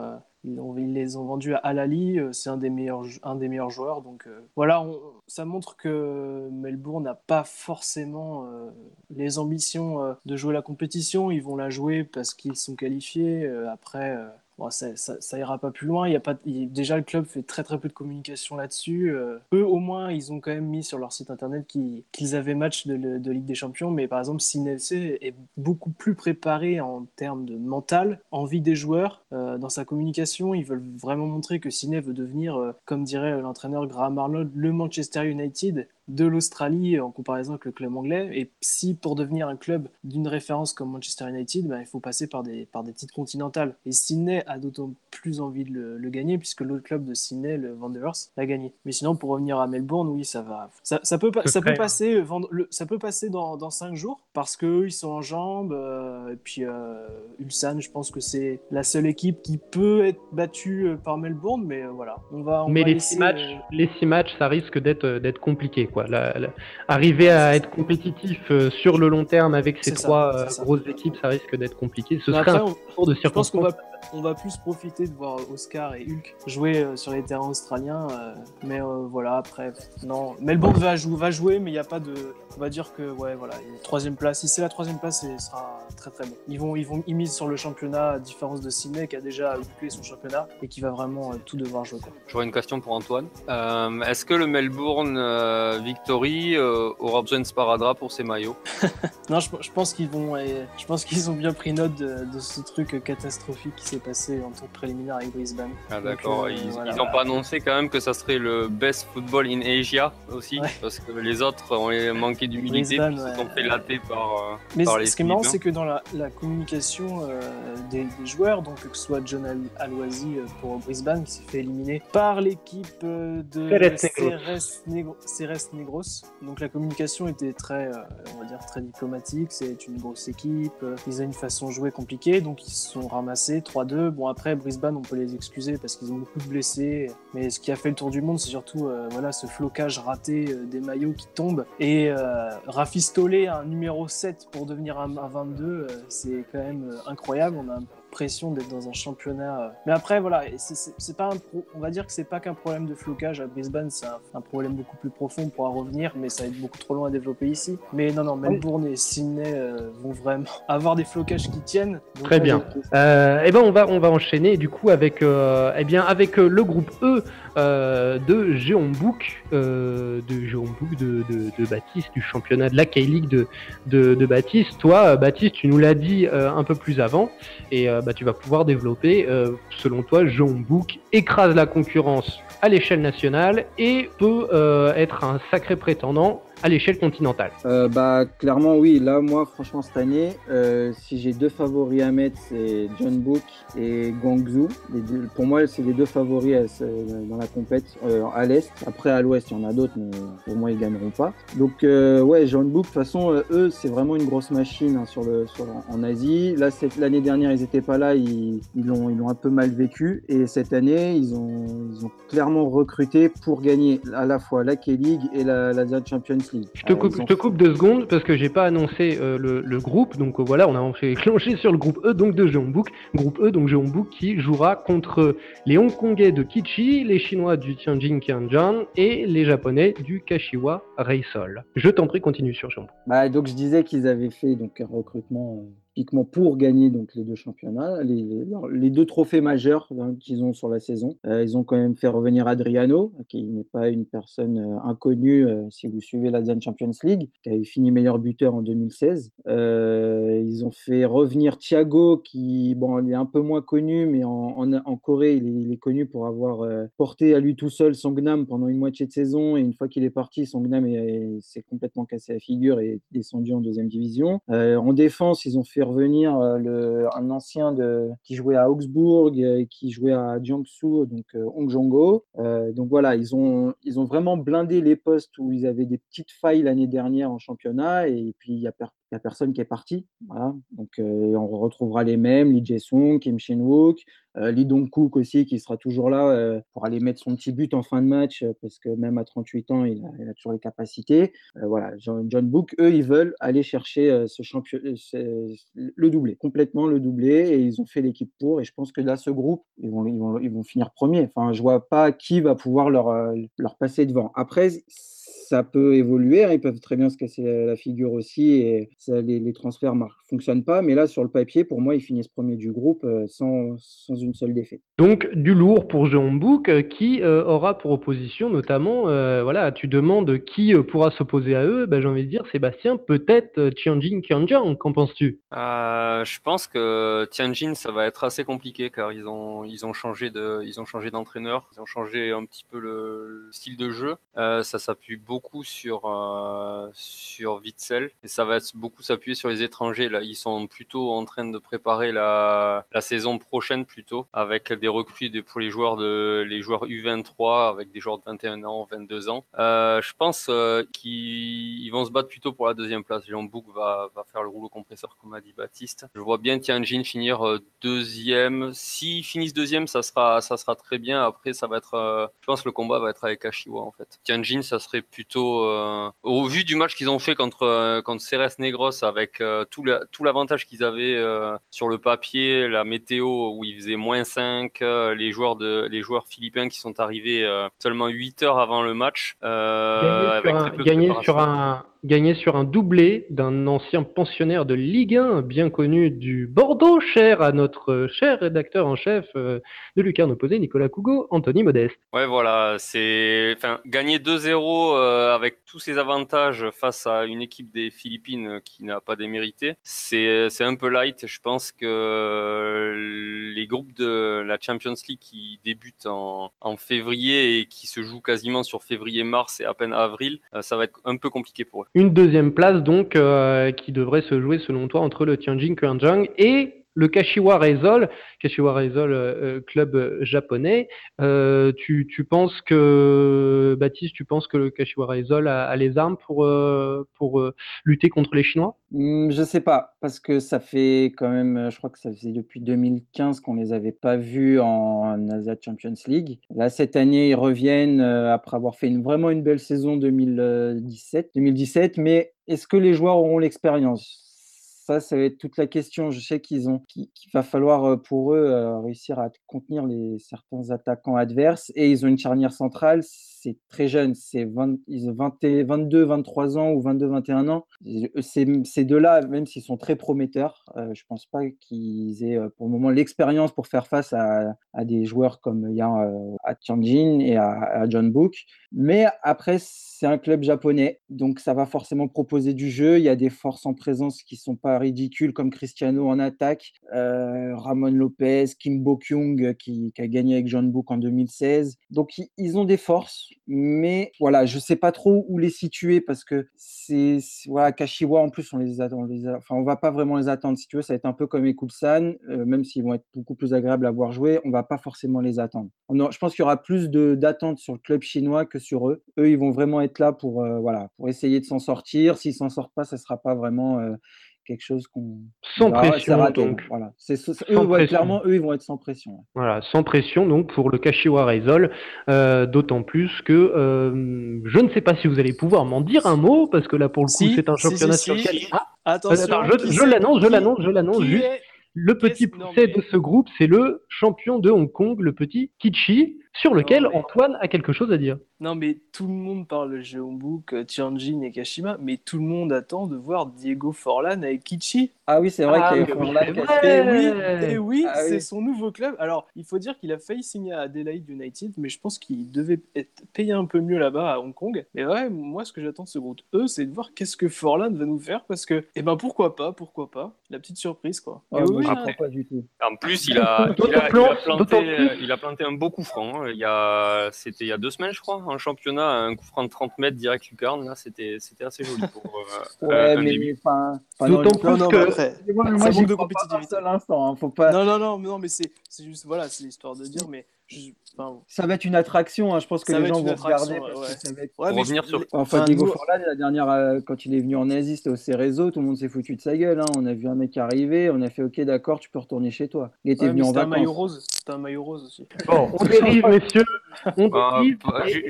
ils les ont vendus à Al Ahly, c'est un des meilleurs joueurs. Donc voilà, ça montre que Melbourne n'a pas forcément les ambitions de jouer la compétition. Ils vont la jouer parce qu'ils sont qualifiés. Après, bon, ça ira pas plus loin. Déjà, le club fait très très peu de communication là-dessus. Eux, au moins, ils ont quand même mis sur leur site internet qu'ils avaient match de Ligue des Champions. Mais par exemple, Sydney FC est beaucoup plus préparé en termes de mental, envie des joueurs. Dans sa communication, ils veulent vraiment montrer que Sydney veut devenir, comme dirait l'entraîneur Graham Arnold, le Manchester United de l'Australie en comparaison avec le club anglais. Et si pour devenir un club d'une référence comme Manchester United, il faut passer par des titres continentales. Et Sydney a d'autant plus envie de le gagner puisque l'autre club de Sydney, le Wanderers, l'a gagné. Mais sinon, pour revenir à Melbourne, oui, ça va. Ça peut passer dans 5 jours parce qu'eux, ils sont en jambes. Et puis Ulsan, je pense que c'est la seule équipe qui peut être battue par Melbourne. Mais voilà, on va les laisser... les 6 matchs, ça risque d'être compliqué, quoi. Arriver à être compétitif sur le long terme avec ces trois grosses équipes, ça risque d'être compliqué. Ce serait un tour de circonstance. Je pense qu'on va plus profiter de voir Oscar et Hulk jouer sur les terrains australiens. Mais voilà, après, non. Melbourne va jouer, mais il n'y a pas de... On va dire que, ouais, voilà, troisième place. Si c'est la troisième place, ce sera très très bon. Ils misent sur le championnat, à différence de Sydney, qui a déjà bouclé son championnat et qui va vraiment tout devoir jouer, quoi. J'aurais une question pour Antoine. Est-ce que le Melbourne Victory aura besoin de sparadrap pour ses maillots? Non, je pense qu'ils ont bien pris note de ce truc catastrophique qui s'est passé en tour préliminaire avec Brisbane. Ah d'accord, ils n'ont pas annoncé quand même que ça serait le best football in Asia aussi, parce que les autres ont manqué d'humilité, puis se sont fait latter par Mais par les ce qui est marrant, c'est que dans la communication des joueurs, donc que ce soit John Aloisi pour Brisbane, qui s'est fait éliminer par l'équipe de Ceres Negros. Donc la communication était très, on va dire, très diplomatique. C'est une grosse équipe, ils ont une façon de jouer compliquée, donc ils se sont ramassés 3-2. Bon, après, Brisbane, on peut les excuser parce qu'ils ont beaucoup de blessés, mais ce qui a fait le tour du monde, c'est surtout ce flocage raté des maillots qui tombent. Et rafistoler un numéro 7 pour devenir un 22, c'est quand même incroyable. On a l'impression d'être dans un championnat. Mais après, voilà, c'est pas on va dire que c'est pas qu'un problème de flocage à Brisbane, c'est un problème beaucoup plus profond. On pourra revenir, mais ça va être beaucoup trop long à développer ici. Mais non, Melbourne et Sydney vont vraiment avoir des flocages qui tiennent. Donc, très bien. On va enchaîner du coup avec le groupe E de Jeonbuk, de Baptiste, du championnat de la K-League de Baptiste. Toi, Baptiste, tu nous l'as dit un peu plus avant, et tu vas pouvoir développer. Selon toi, Jeonbuk écrase la concurrence à l'échelle nationale et peut être un sacré prétendant à l'échelle continentale. Clairement oui, là moi franchement cette année, si j'ai deux favoris à mettre, c'est Jeonbuk et Guangzhou. Pour moi c'est les deux favoris dans la compète à l'Est. Après à l'Ouest il y en a d'autres, mais pour moi ils gagneront pas. Donc Jeonbuk, de toute façon eux c'est vraiment une grosse machine en Asie. Là l'année dernière ils étaient pas là, ils l'ont un peu mal vécu, et cette année ils ont clairement recruté pour gagner à la fois la K-League et la Champions League. Je te coupe 2 secondes parce que j'ai pas annoncé le groupe, donc voilà, on a fait clencher sur le groupe E donc de Jeonbuk. Groupe E, donc Jeonbuk qui jouera contre les Hongkongais de Kichi, les Chinois du Tianjin Qianjiang et les Japonais du Kashiwa Reysol. Je t'en prie, continue sur Jeonbuk. Donc je disais qu'ils avaient fait donc un recrutement uniquement pour gagner donc les deux championnats, les deux trophées majeurs qu'ils ont sur la saison. Ils ont quand même fait revenir Adriano, qui n'est pas une personne inconnue si vous suivez l'Asian Champions League, qui avait fini meilleur buteur en 2016. Ils ont fait revenir Thiago, qui il est un peu moins connu, mais en Corée il est connu pour avoir porté à lui tout seul Songnam pendant une moitié de saison, et une fois qu'il est parti, Songnam s'est complètement cassé la figure et est descendu en deuxième division. En défense, ils ont fait revenir un ancien qui jouait à Augsbourg, qui jouait à Jiangsu, donc Hong Jong-ho. Donc voilà, ils ont vraiment blindé les postes où ils avaient des petites failles l'année dernière en championnat, et puis il y a Il n'y a personne qui est parti. Voilà. Donc, on retrouvera les mêmes, Lee Jae-sung, Kim Shin-wook, Lee Dong-kook aussi, qui sera toujours là pour aller mettre son petit but en fin de match, parce que même à 38 ans, il a toujours les capacités. Voilà, John Book, eux, ils veulent aller chercher le doublé, complètement le doublé, et ils ont fait l'équipe pour. Et je pense que là, ce groupe, ils vont finir premier. Enfin, je vois pas qui va pouvoir leur passer devant. Après, ça peut évoluer, hein, ils peuvent très bien se casser la figure aussi, et les transferts ne fonctionnent pas. Mais là, sur le papier, pour moi, ils finissent premier du groupe sans une seule défaite. Donc du lourd pour Jeonbuk qui aura pour opposition notamment, voilà, tu demandes qui pourra s'opposer à eux, j'ai envie de dire Sébastien, peut-être Tianjin Quanjiang, qu'en penses-tu? Je pense que Tianjin, ça va être assez compliqué car ils ont changé d'entraîneur, ils ont changé un petit peu le style de jeu. Ça s'appuie beaucoup sur Witsel et ça va beaucoup s'appuyer sur les étrangers. Là, ils sont plutôt en train de préparer la saison prochaine plutôt avec des recrues pour les joueurs U23 avec des joueurs de 21 ans, 22 ans. Je pense qu'ils vont se battre plutôt pour la deuxième place. Jeonbuk va faire le rouleau compresseur comme a dit Baptiste. Je vois bien Tianjin finir deuxième. S'ils finissent deuxième, ça sera très bien. Après, ça va être, je pense que le combat va être avec Kashiwa en fait. Tianjin, ça serait plutôt, au vu du match qu'ils ont fait contre Ceres Negros avec tout l'avantage qu'ils avaient sur le papier, la météo où il faisait -5, les joueurs philippins qui sont arrivés seulement 8 heures avant le match. Gagné sur un doublé d'un ancien pensionnaire de Ligue 1 bien connu du Bordeaux, cher à notre cher rédacteur en chef de Lucarne Opposé, Nicolas Cougo, Anthony Modeste. Ouais, voilà, gagner 2-0 avec tous ces avantages face à une équipe des Philippines qui n'a pas démérité, c'est un peu light. Je pense que les groupes de la Champions League qui débutent en février et qui se jouent quasiment sur février-mars et à peine avril, ça va être un peu compliqué pour eux. Une deuxième place donc qui devrait se jouer selon toi entre le Tianjin Quanjiang et le Kashiwa Reysol, club japonais. Tu penses que, Baptiste, le Kashiwa Reysol a les armes pour lutter contre les Chinois? Je sais pas, parce que ça fait quand même, je crois que ça faisait depuis 2015 qu'on les avait pas vus en Asia Champions League. Là, cette année, ils reviennent après avoir fait vraiment une belle saison 2017. Mais est-ce que les joueurs auront l'expérience? Ça va être toute la question. Je sais qu'il va falloir pour eux réussir à contenir certains attaquants adverses, et ils ont une charnière centrale. C'est très jeune, ils ont 22, 23 ans ou 22, 21 ans. Ces deux-là, même s'ils sont très prometteurs, je ne pense pas qu'ils aient pour le moment l'expérience pour faire face à des joueurs comme il y a à Tianjin et à Jeonbuk. Mais après, c'est un club japonais, donc ça va forcément proposer du jeu. Il y a des forces en présence qui ne sont pas ridicules, comme Cristiano en attaque, Ramon Lopez, Kim Bo-kyung qui a gagné avec Jeonbuk en 2016. Donc ils ont des forces, mais voilà, je ne sais pas trop où les situer parce que voilà, Kashiwa en plus on ne va pas vraiment les attendre. Si tu veux, ça va être un peu comme les Ulsan, même s'ils vont être beaucoup plus agréables à voir jouer, on ne va pas forcément les attendre. Je pense qu'il y aura plus d'attentes sur le club chinois que sur eux. Eux, ils vont vraiment être là pour essayer de s'en sortir. S'ils s'en sortent pas, ça sera pas vraiment quelque chose qu'on sans pression. Donc voilà, clairement, eux, ils vont être sans pression. Voilà, sans pression donc pour le Kashiwa Reysol, d'autant plus que je ne sais pas si vous allez pouvoir m'en dire un mot parce que là pour le coup c'est un championnat sur lequel attention, je l'annonce juste. Le petit poussé de ce groupe, c'est le champion de Hong Kong, le petit Kichi, sur lequel Antoine a quelque chose à dire. Non, mais tout le monde parle de Jeonbuk, Tianjin et Kashima, mais tout le monde attend de voir Diego Forlán avec Kichi. Ah oui, c'est vrai qu'il y a Forlán. Et oui, c'est son nouveau club. Alors, il faut dire qu'il a failli signer à Adelaide United, mais je pense qu'il devait être payé un peu mieux là-bas à Hong Kong. Mais ouais, moi, ce que j'attends de ce groupe c'est de voir qu'est-ce que Forlán va nous faire, parce que, pourquoi pas, la petite surprise, quoi. Pas du tout. En plus, il a planté un beau coup franc. Il y a 2 semaines, je crois, en championnat, un coup franc de 30 mètres direct lucarne. Là, c'était assez joli pour un début. D'autant plus que moi, ça manque de compétitivité à l'instant. Faut pas. Non, mais c'est juste c'est l'histoire de dire. Mais Ça va être une attraction, hein. Je pense que Ça les va être gens une vont regarder attraction, parce ouais. que ça va être. Ouais, Pour mais revenir sur Enfin, Diego nous, Forlán, la dernière, quand il est venu en Asie, c'était au Cerezo, tout le monde s'est foutu de sa gueule, hein. On a vu un mec arriver, on a fait OK, d'accord, tu peux retourner chez toi. Il était ouais, venu mais en c'était un maillot vacances. rose. C'était un maillot rose aussi. Bon, on Ça change dérive, pas. messieurs. On dérive.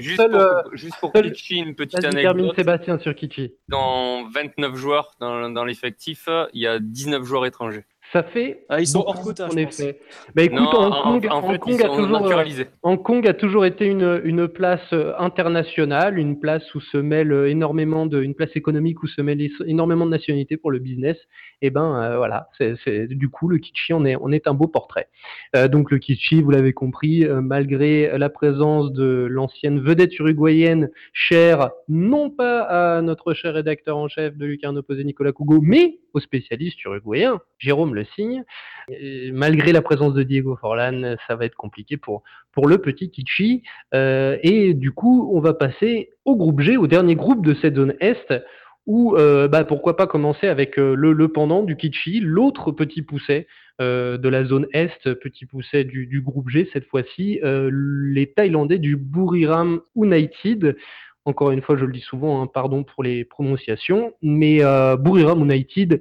Juste pour Seul- Kitchi, une petite Vas-y, termine anecdote. Sébastien sur Kichi. Dans 29 joueurs dans l'effectif, il y a 19 joueurs étrangers. Ça fait Ah, ils sont beaucoup, hors quota, en je pense. effet. Bah écoute, Non, en fait, ils sont naturalisés. Hong Kong a toujours été une place internationale, une place où se mêle une place économique où se mêle énormément de nationalités pour le business. Et voilà, du coup le Kitchi on est un beau portrait. Donc le Kitchi, vous l'avez compris, malgré la présence de l'ancienne vedette uruguayenne, chère non pas à notre cher rédacteur en chef de Lucarno Posé Nicolas Cougo, mais au spécialiste uruguayen, Jérôme Le Signe. Et malgré la présence de Diego Forlán, ça va être compliqué pour le petit Kitchi. Et du coup, on va passer au groupe G, au dernier groupe de cette zone Est, où pourquoi pas commencer avec le pendant du Kitchi, l'autre petit pousset de la zone Est, petit pousset du groupe G cette fois-ci, les Thaïlandais du Buriram United. Encore une fois, je le dis souvent, hein, pardon pour les prononciations, mais Buriram United,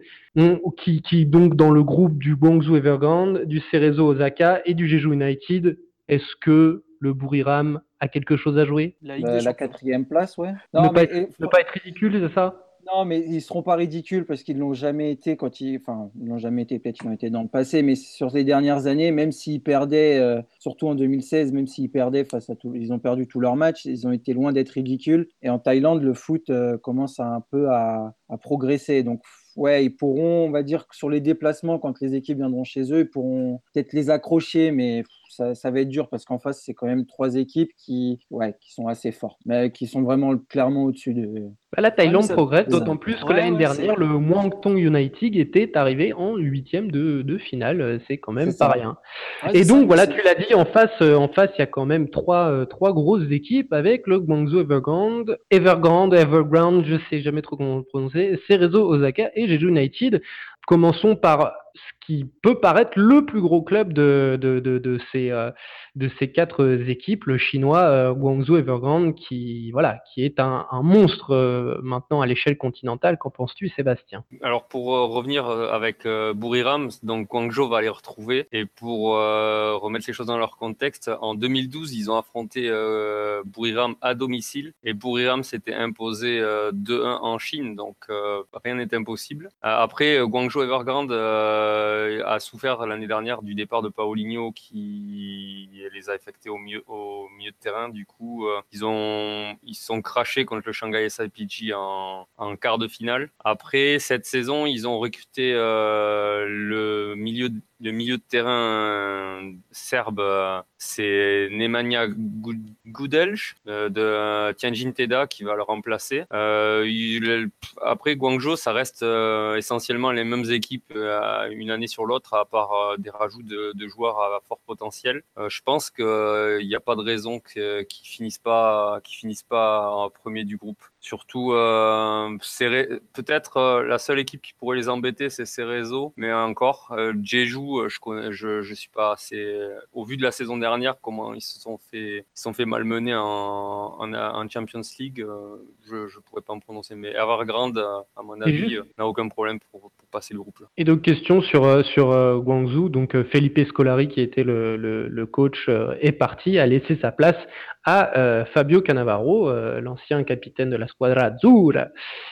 qui donc dans le groupe du Guangzhou Evergrande, du Cerezo Osaka et du Jeju United, est-ce que le Buriram a quelque chose à jouer? La Ligue des La Champions. 4e place, ouais. Ne Non, pas mais, être, ne pas être ridicule, c'est ça? non, mais ils seront pas ridicules parce qu'ils l'ont jamais été enfin, ils l'ont jamais été, peut-être ils l'ont été dans le passé, mais sur les dernières années, même s'ils perdaient, surtout en 2016, même s'ils perdaient face à tout, ils ont perdu tous leurs matchs, ils ont été loin d'être ridicules. Et en Thaïlande, le foot commence un peu à progresser. Donc, ouais, ils pourront, on va dire, que sur les déplacements, quand les équipes viendront chez eux, ils pourront peut-être les accrocher, mais ça va être dur parce qu'en face, c'est quand même 3 équipes qui sont assez fortes, mais qui sont vraiment clairement au-dessus de. La Ouais, mais Thaïlande progresse, ça- d'autant plus que Ouais, l'année ouais, c'est dernière, vrai. le Muangthong United était arrivé en 8e de finale. C'est quand C'est même pas ça. rien. Ouais, Et c'est ça, donc, mais voilà, c'est. tu l'as dit, en face, il y a quand même trois grosses équipes avec le Guangzhou Evergrande, je sais jamais trop comment le prononcer, Cerezo Osaka et Jeju United. Commençons par ce qui peut paraître le plus gros club de ces quatre équipes, le chinois Guangzhou Evergrande, qui est un monstre maintenant à l'échelle continentale. Qu'en penses-tu, Sébastien? Alors pour revenir avec Buriram, donc Guangzhou va les retrouver. Et pour remettre les choses dans leur contexte, en 2012, ils ont affronté Buriram à domicile. Et Buriram s'était imposé 2-1 en Chine, donc rien n'est impossible. Après, Guangzhou Evergrande a souffert l'année dernière du départ de Paulinho qui les a affectés au milieu de terrain. Du coup, ils se sont crachés contre le Shanghai SIPG en quart de finale. Après, cette saison, ils ont recruté le milieu de terrain serbe, c'est Nemanja Gudelj de Tianjin Teda qui va le remplacer. Après, Guangzhou, ça reste essentiellement les mêmes équipes une année sur l'autre, à part des rajouts de joueurs à fort potentiel. Je pense qu'il n'y a pas de raison qu'ils finissent pas en premier du groupe. Surtout, peut-être la seule équipe qui pourrait les embêter, c'est Cerezo, mais encore, Jeju, je suis pas assez. Au vu de la saison dernière, comment ils se sont fait malmener en Champions League, je pourrais pas me prononcer, mais Evergrande, à mon avis, n'a aucun problème pour passer le groupe là. Et donc question sur Guangzhou, donc Felipe Scolari qui était le coach est parti, a laissé sa place à Fabio Cannavaro, l'ancien capitaine de la Squadra Azzurra.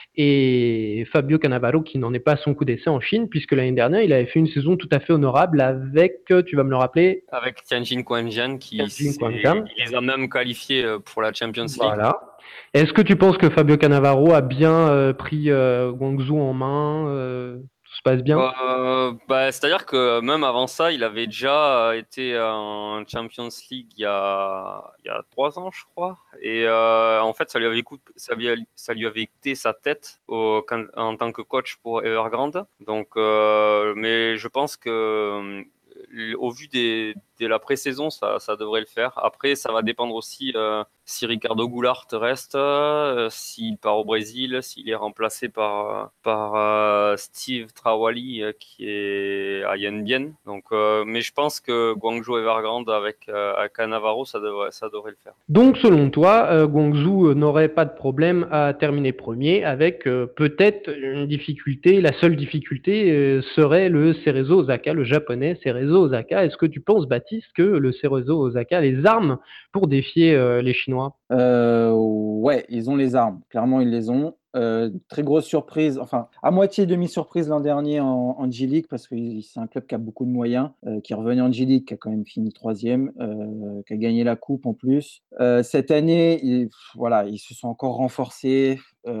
Et Fabio Cannavaro qui n'en est pas à son coup d'essai en Chine, puisque l'année dernière il avait fait une saison tout à fait honorable avec, tu vas me le rappeler, avec Tianjin Quanjian il les a même qualifiés pour la Champions League. Voilà. Est-ce que tu penses que Fabio Cannavaro a bien pris Guangzhou en main, tout se passe bien? C'est-à-dire que même avant ça, il avait déjà été en Champions League il y a 3 ans, je crois. Et en fait, ça lui avait coûté sa tête en tant que coach pour Evergrande. Donc, mais je pense que au vu dès la pré-saison, ça devrait le faire. Après, ça va dépendre aussi si Ricardo Goulart reste, s'il part au Brésil, s'il est remplacé par Steve Trawali qui est à Yen Bien. Donc, mais je pense que Guangzhou Evergrande avec Cannavaro, ça devrait le faire. Donc, selon toi, Guangzhou n'aurait pas de problème à terminer premier avec peut-être une difficulté. La seule difficulté serait le Cerezo Osaka, le japonais Cerezo Osaka. Est-ce que tu penses, Baptiste, que le Cerezo Osaka a les armes pour défier les Chinois? Ouais, ils ont les armes. Clairement, ils les ont. Très grosse surprise, enfin à moitié demi-surprise l'an dernier en G-League parce que c'est un club qui a beaucoup de moyens, qui est revenu en G-League, qui a quand même fini 3e, qui a gagné la coupe en plus. Cette année, ils se sont encore renforcés.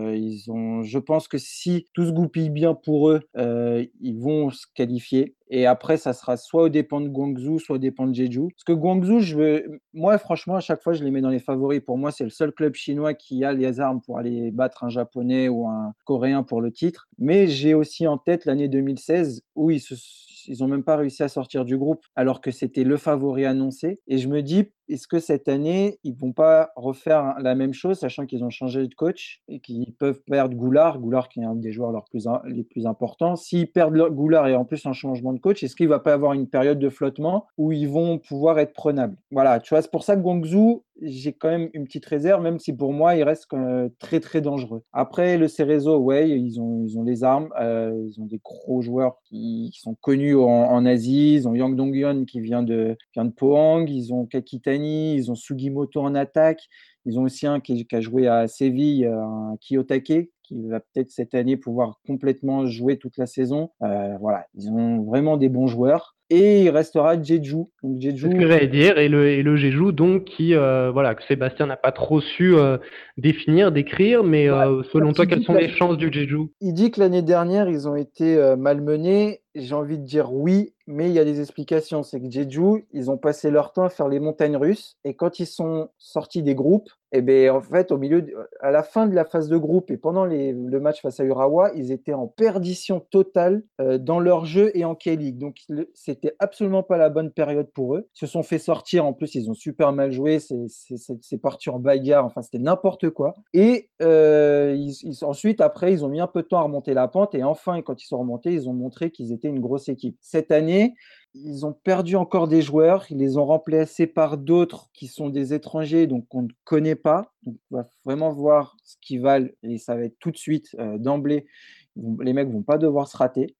Je pense que si tout se goupille bien pour eux, ils vont se qualifier. Et après, ça sera soit au dépend de Guangzhou, soit au dépend de Jeju. Parce que Guangzhou, moi, franchement, à chaque fois, je les mets dans les favoris. Pour moi, c'est le seul club chinois qui a les armes pour aller battre un Japonais ou un Coréen pour le titre. Mais j'ai aussi en tête l'année 2016 où ils n'ont même pas réussi à sortir du groupe alors que c'était le favori annoncé. Et je me dis, est-ce que cette année, ils ne vont pas refaire la même chose, sachant qu'ils ont changé de coach et qu'ils peuvent perdre Goulart qui est un des joueurs les plus importants. S'ils perdent Goulart et en plus un changement de coach, est-ce qu'il ne va pas avoir une période de flottement où ils vont pouvoir être prenables? Voilà, tu vois, c'est pour ça que Guangzhou, j'ai quand même une petite réserve, même si pour moi, il reste très, très dangereux. Après, le Cerezo, ouais, ils ont les armes. Ils ont des gros joueurs qui sont connus en Asie. Ils ont Yang Dong-hyun qui vient de Pohang. Ils ont Kakitani. Ils ont Sugimoto en attaque. Ils ont aussi un qui a joué à Séville, un Kiyotake, qui va peut-être cette année pouvoir complètement jouer toute la saison. Voilà, ils ont vraiment des bons joueurs. Et il restera Jeju. Donc C'est ce que j'allais dire, et le Jeju, donc, que Sébastien n'a pas trop su décrire, mais selon toi, quelles sont les chances du Jeju? Il dit que l'année dernière, ils ont été malmenés. J'ai envie de dire oui, mais il y a des explications. C'est que Jeju, ils ont passé leur temps à faire les montagnes russes, et quand ils sont sortis des groupes, en fait, à la fin de la phase de groupe et pendant le match face à Urawa, ils étaient en perdition totale dans leur jeu et en K-League. Donc, c'était absolument pas la bonne période pour eux. Ils se sont fait sortir. En plus, ils ont super mal joué. C'est parti en bagarre. Enfin, c'était n'importe quoi. Et ensuite, après, ils ont mis un peu de temps à remonter la pente. Et enfin, quand ils sont remontés, ils ont montré qu'ils étaient une grosse équipe. Cette année, ils ont perdu encore des joueurs, ils les ont remplacés par d'autres qui sont des étrangers, donc on ne connaît pas. Donc on va vraiment voir ce qu'ils valent et ça va être tout de suite, d'emblée. Les mecs vont pas devoir se rater.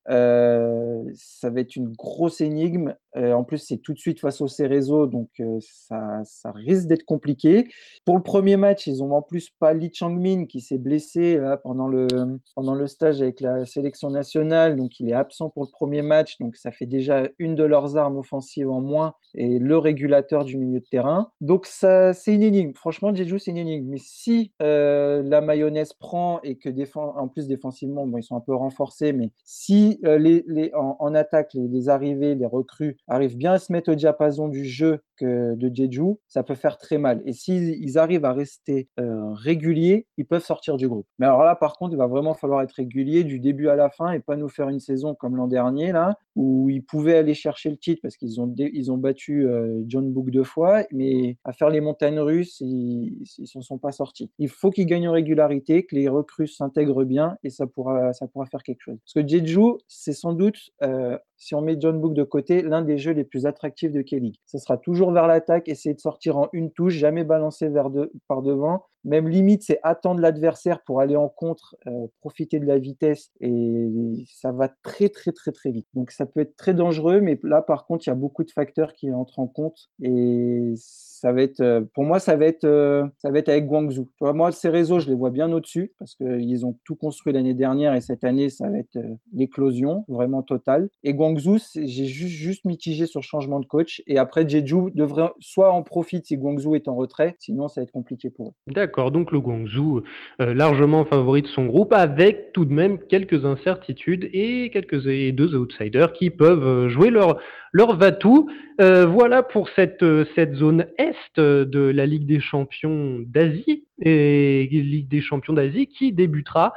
Ça va être une grosse énigme. En plus, c'est tout de suite face au Cerezo, donc ça risque d'être compliqué. Pour le premier match, ils ont en plus pas Lee Chang-min qui s'est blessé là, pendant le stage avec la sélection nationale, donc il est absent pour le premier match, donc ça fait déjà une de leurs armes offensives en moins et le régulateur du milieu de terrain. Donc ça, c'est une énigme. Franchement, Jeju, c'est une énigme. Mais si la mayonnaise prend et que en plus défensivement, bon, ils sont un peu renforcés, mais si en attaque, les arrivées, les recrues arrivent bien à se mettre au diapason du jeu de Jeju, ça peut faire très mal. Et s'ils arrivent à rester réguliers, ils peuvent sortir du groupe. Mais alors là, par contre, il va vraiment falloir être régulier du début à la fin et pas nous faire une saison comme l'an dernier, là, où ils pouvaient aller chercher le titre parce qu'ils ont battu John Book 2 fois, mais à faire les montagnes russes, ils ne s'en sont pas sortis. Il faut qu'ils gagnent en régularité, que les recrues s'intègrent bien et ça pourra faire quelque chose. Parce que Jeju, c'est sans doute, si on met John Book de côté, l'un des jeux les plus attractifs de K-League. Ce sera toujours vers l'attaque, essayer de sortir en une touche, jamais balancer par devant. Même limite, c'est attendre l'adversaire pour aller en contre, profiter de la vitesse et ça va très, très, très, très vite. Donc, ça peut être très dangereux, mais là, par contre, il y a beaucoup de facteurs qui entrent en compte et ça va être, pour moi, ça va être avec Guangzhou. Tu vois, moi, ces réseaux, je les vois bien au-dessus parce qu'ils ont tout construit l'année dernière et cette année, ça va être l'éclosion vraiment totale. Et Guangzhou, j'ai juste mitigé sur le changement de coach et après, Jeju devrait soit en profiter si Guangzhou est en retrait, sinon ça va être compliqué pour eux. D'accord, donc le Guangzhou largement favori de son groupe avec tout de même quelques incertitudes et deux outsiders qui peuvent jouer leur va-tout. Voilà pour cette zone est de la Ligue des Champions d'Asie. et Ligue des champions d'Asie qui débutera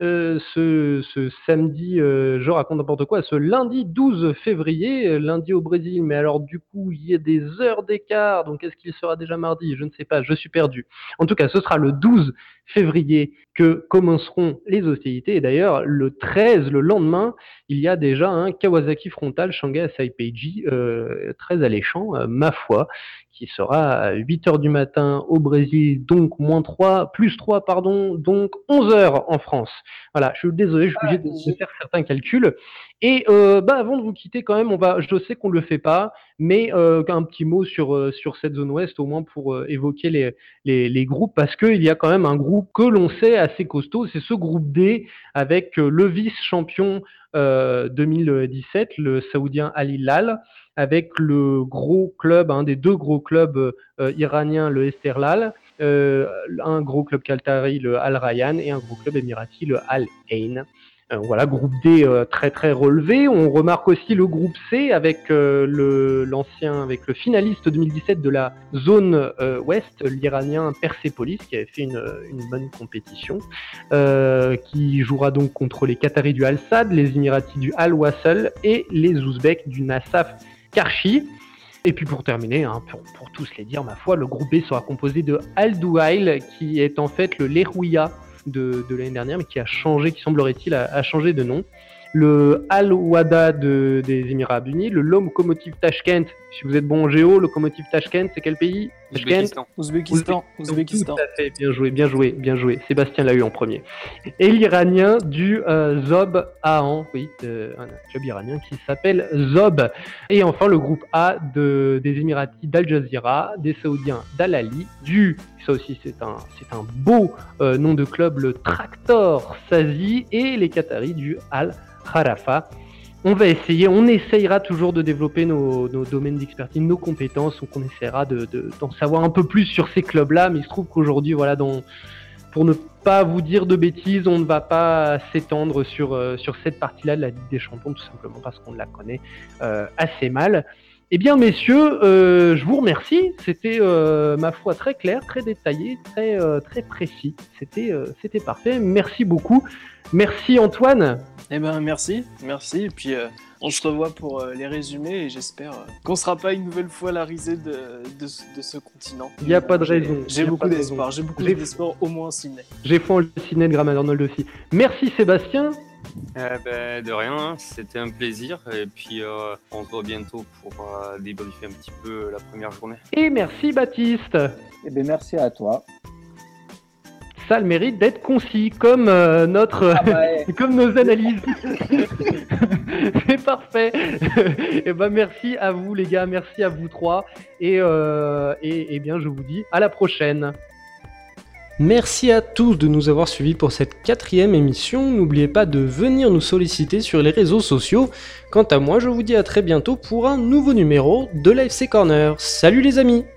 ce samedi, je raconte n'importe quoi, ce lundi 12 février, lundi au Brésil, mais alors du coup il y a des heures d'écart, donc est-ce qu'il sera déjà mardi? Je ne sais pas, je suis perdu. En tout cas, ce sera le 12 février que commenceront les hostilités, et d'ailleurs le 13, le lendemain, il y a déjà un Kawasaki frontal Shanghai Saipeiji, très alléchant, ma foi, qui sera à 8h du matin au Brésil, donc plus 3, donc 11h en France. Voilà, je suis désolé, je suis obligé de faire certains calculs. Et avant de vous quitter quand même, je sais qu'on ne le fait pas, mais un petit mot sur cette zone ouest, au moins pour évoquer les groupes, parce qu'il y a quand même un groupe que l'on sait assez costaud, c'est ce groupe D, avec le vice-champion 2017, le saoudien Al Hilal, avec le gros club, un des 2 gros clubs iraniens, le Esteghlal, un gros club qatari, le Al Rayyan, et un gros club émirati, le Al Ain. Voilà, groupe D très très relevé. On remarque aussi le groupe C avec avec le finaliste 2017 de la zone ouest, l'Iranien Persepolis, qui avait fait une bonne compétition, qui jouera donc contre les Qataris du Al Sadd, les Émiratis du Al Wasl et les Ouzbeks du Nasaf Karchi. Et puis pour terminer, pour tous les dire, ma foi, le groupe B sera composé de Al Duhail, qui est en fait le Lerouya de l'année dernière, mais qui a changé, qui semblerait-il a changé de nom. Le Al Wada des Émirats Arabes Unis, le Lokomotiv Tashkent. Si vous êtes bon en géo, Lokomotiv Tashkent, c'est quel pays? Ouzbékistan. Tout à fait, bien joué. Sébastien l'a eu en premier. Et l'Iranien du Zob Ahan, oui, un club iranien qui s'appelle Zob. Et enfin le groupe A des Émiratis d'Al Jazeera, des Saoudiens d'Al Ahly, ça aussi c'est un beau nom de club, le Tractor Sazi, et les Qataris du Al Kharafa. On essayera toujours de développer nos domaines d'expertise, nos compétences, donc on essaiera d'en savoir un peu plus sur ces clubs-là, mais il se trouve qu'aujourd'hui, voilà, pour ne pas vous dire de bêtises, on ne va pas s'étendre sur cette partie-là de la Ligue des Champions, tout simplement parce qu'on la connaît assez mal. Eh bien, messieurs, je vous remercie. C'était, ma foi, très clair, très détaillé, très précis. C'était parfait. Merci beaucoup. Merci Antoine. Eh ben merci. Et puis on se revoit pour les résumés et j'espère qu'on ne sera pas une nouvelle fois la risée de ce continent. Il n'y a pas de raison. J'ai beaucoup d'espoir. J'ai beaucoup d'espoir, au moins en Sydney. J'ai foi en le Sydney de Graham Arnold aussi. Merci Sébastien. De rien, c'était un plaisir et puis on se voit bientôt pour débriefer un petit peu la première journée. Et merci Baptiste. Eh bien, merci à toi. Ça a le mérite d'être concis, comme comme nos analyses. C'est parfait. Et ben merci à vous les gars, merci à vous trois et bien je vous dis à la prochaine. Merci à tous de nous avoir suivis pour cette 4e émission. N'oubliez pas de venir nous solliciter sur les réseaux sociaux. Quant à moi, je vous dis à très bientôt pour un nouveau numéro de l'AFC Corner. Salut les amis!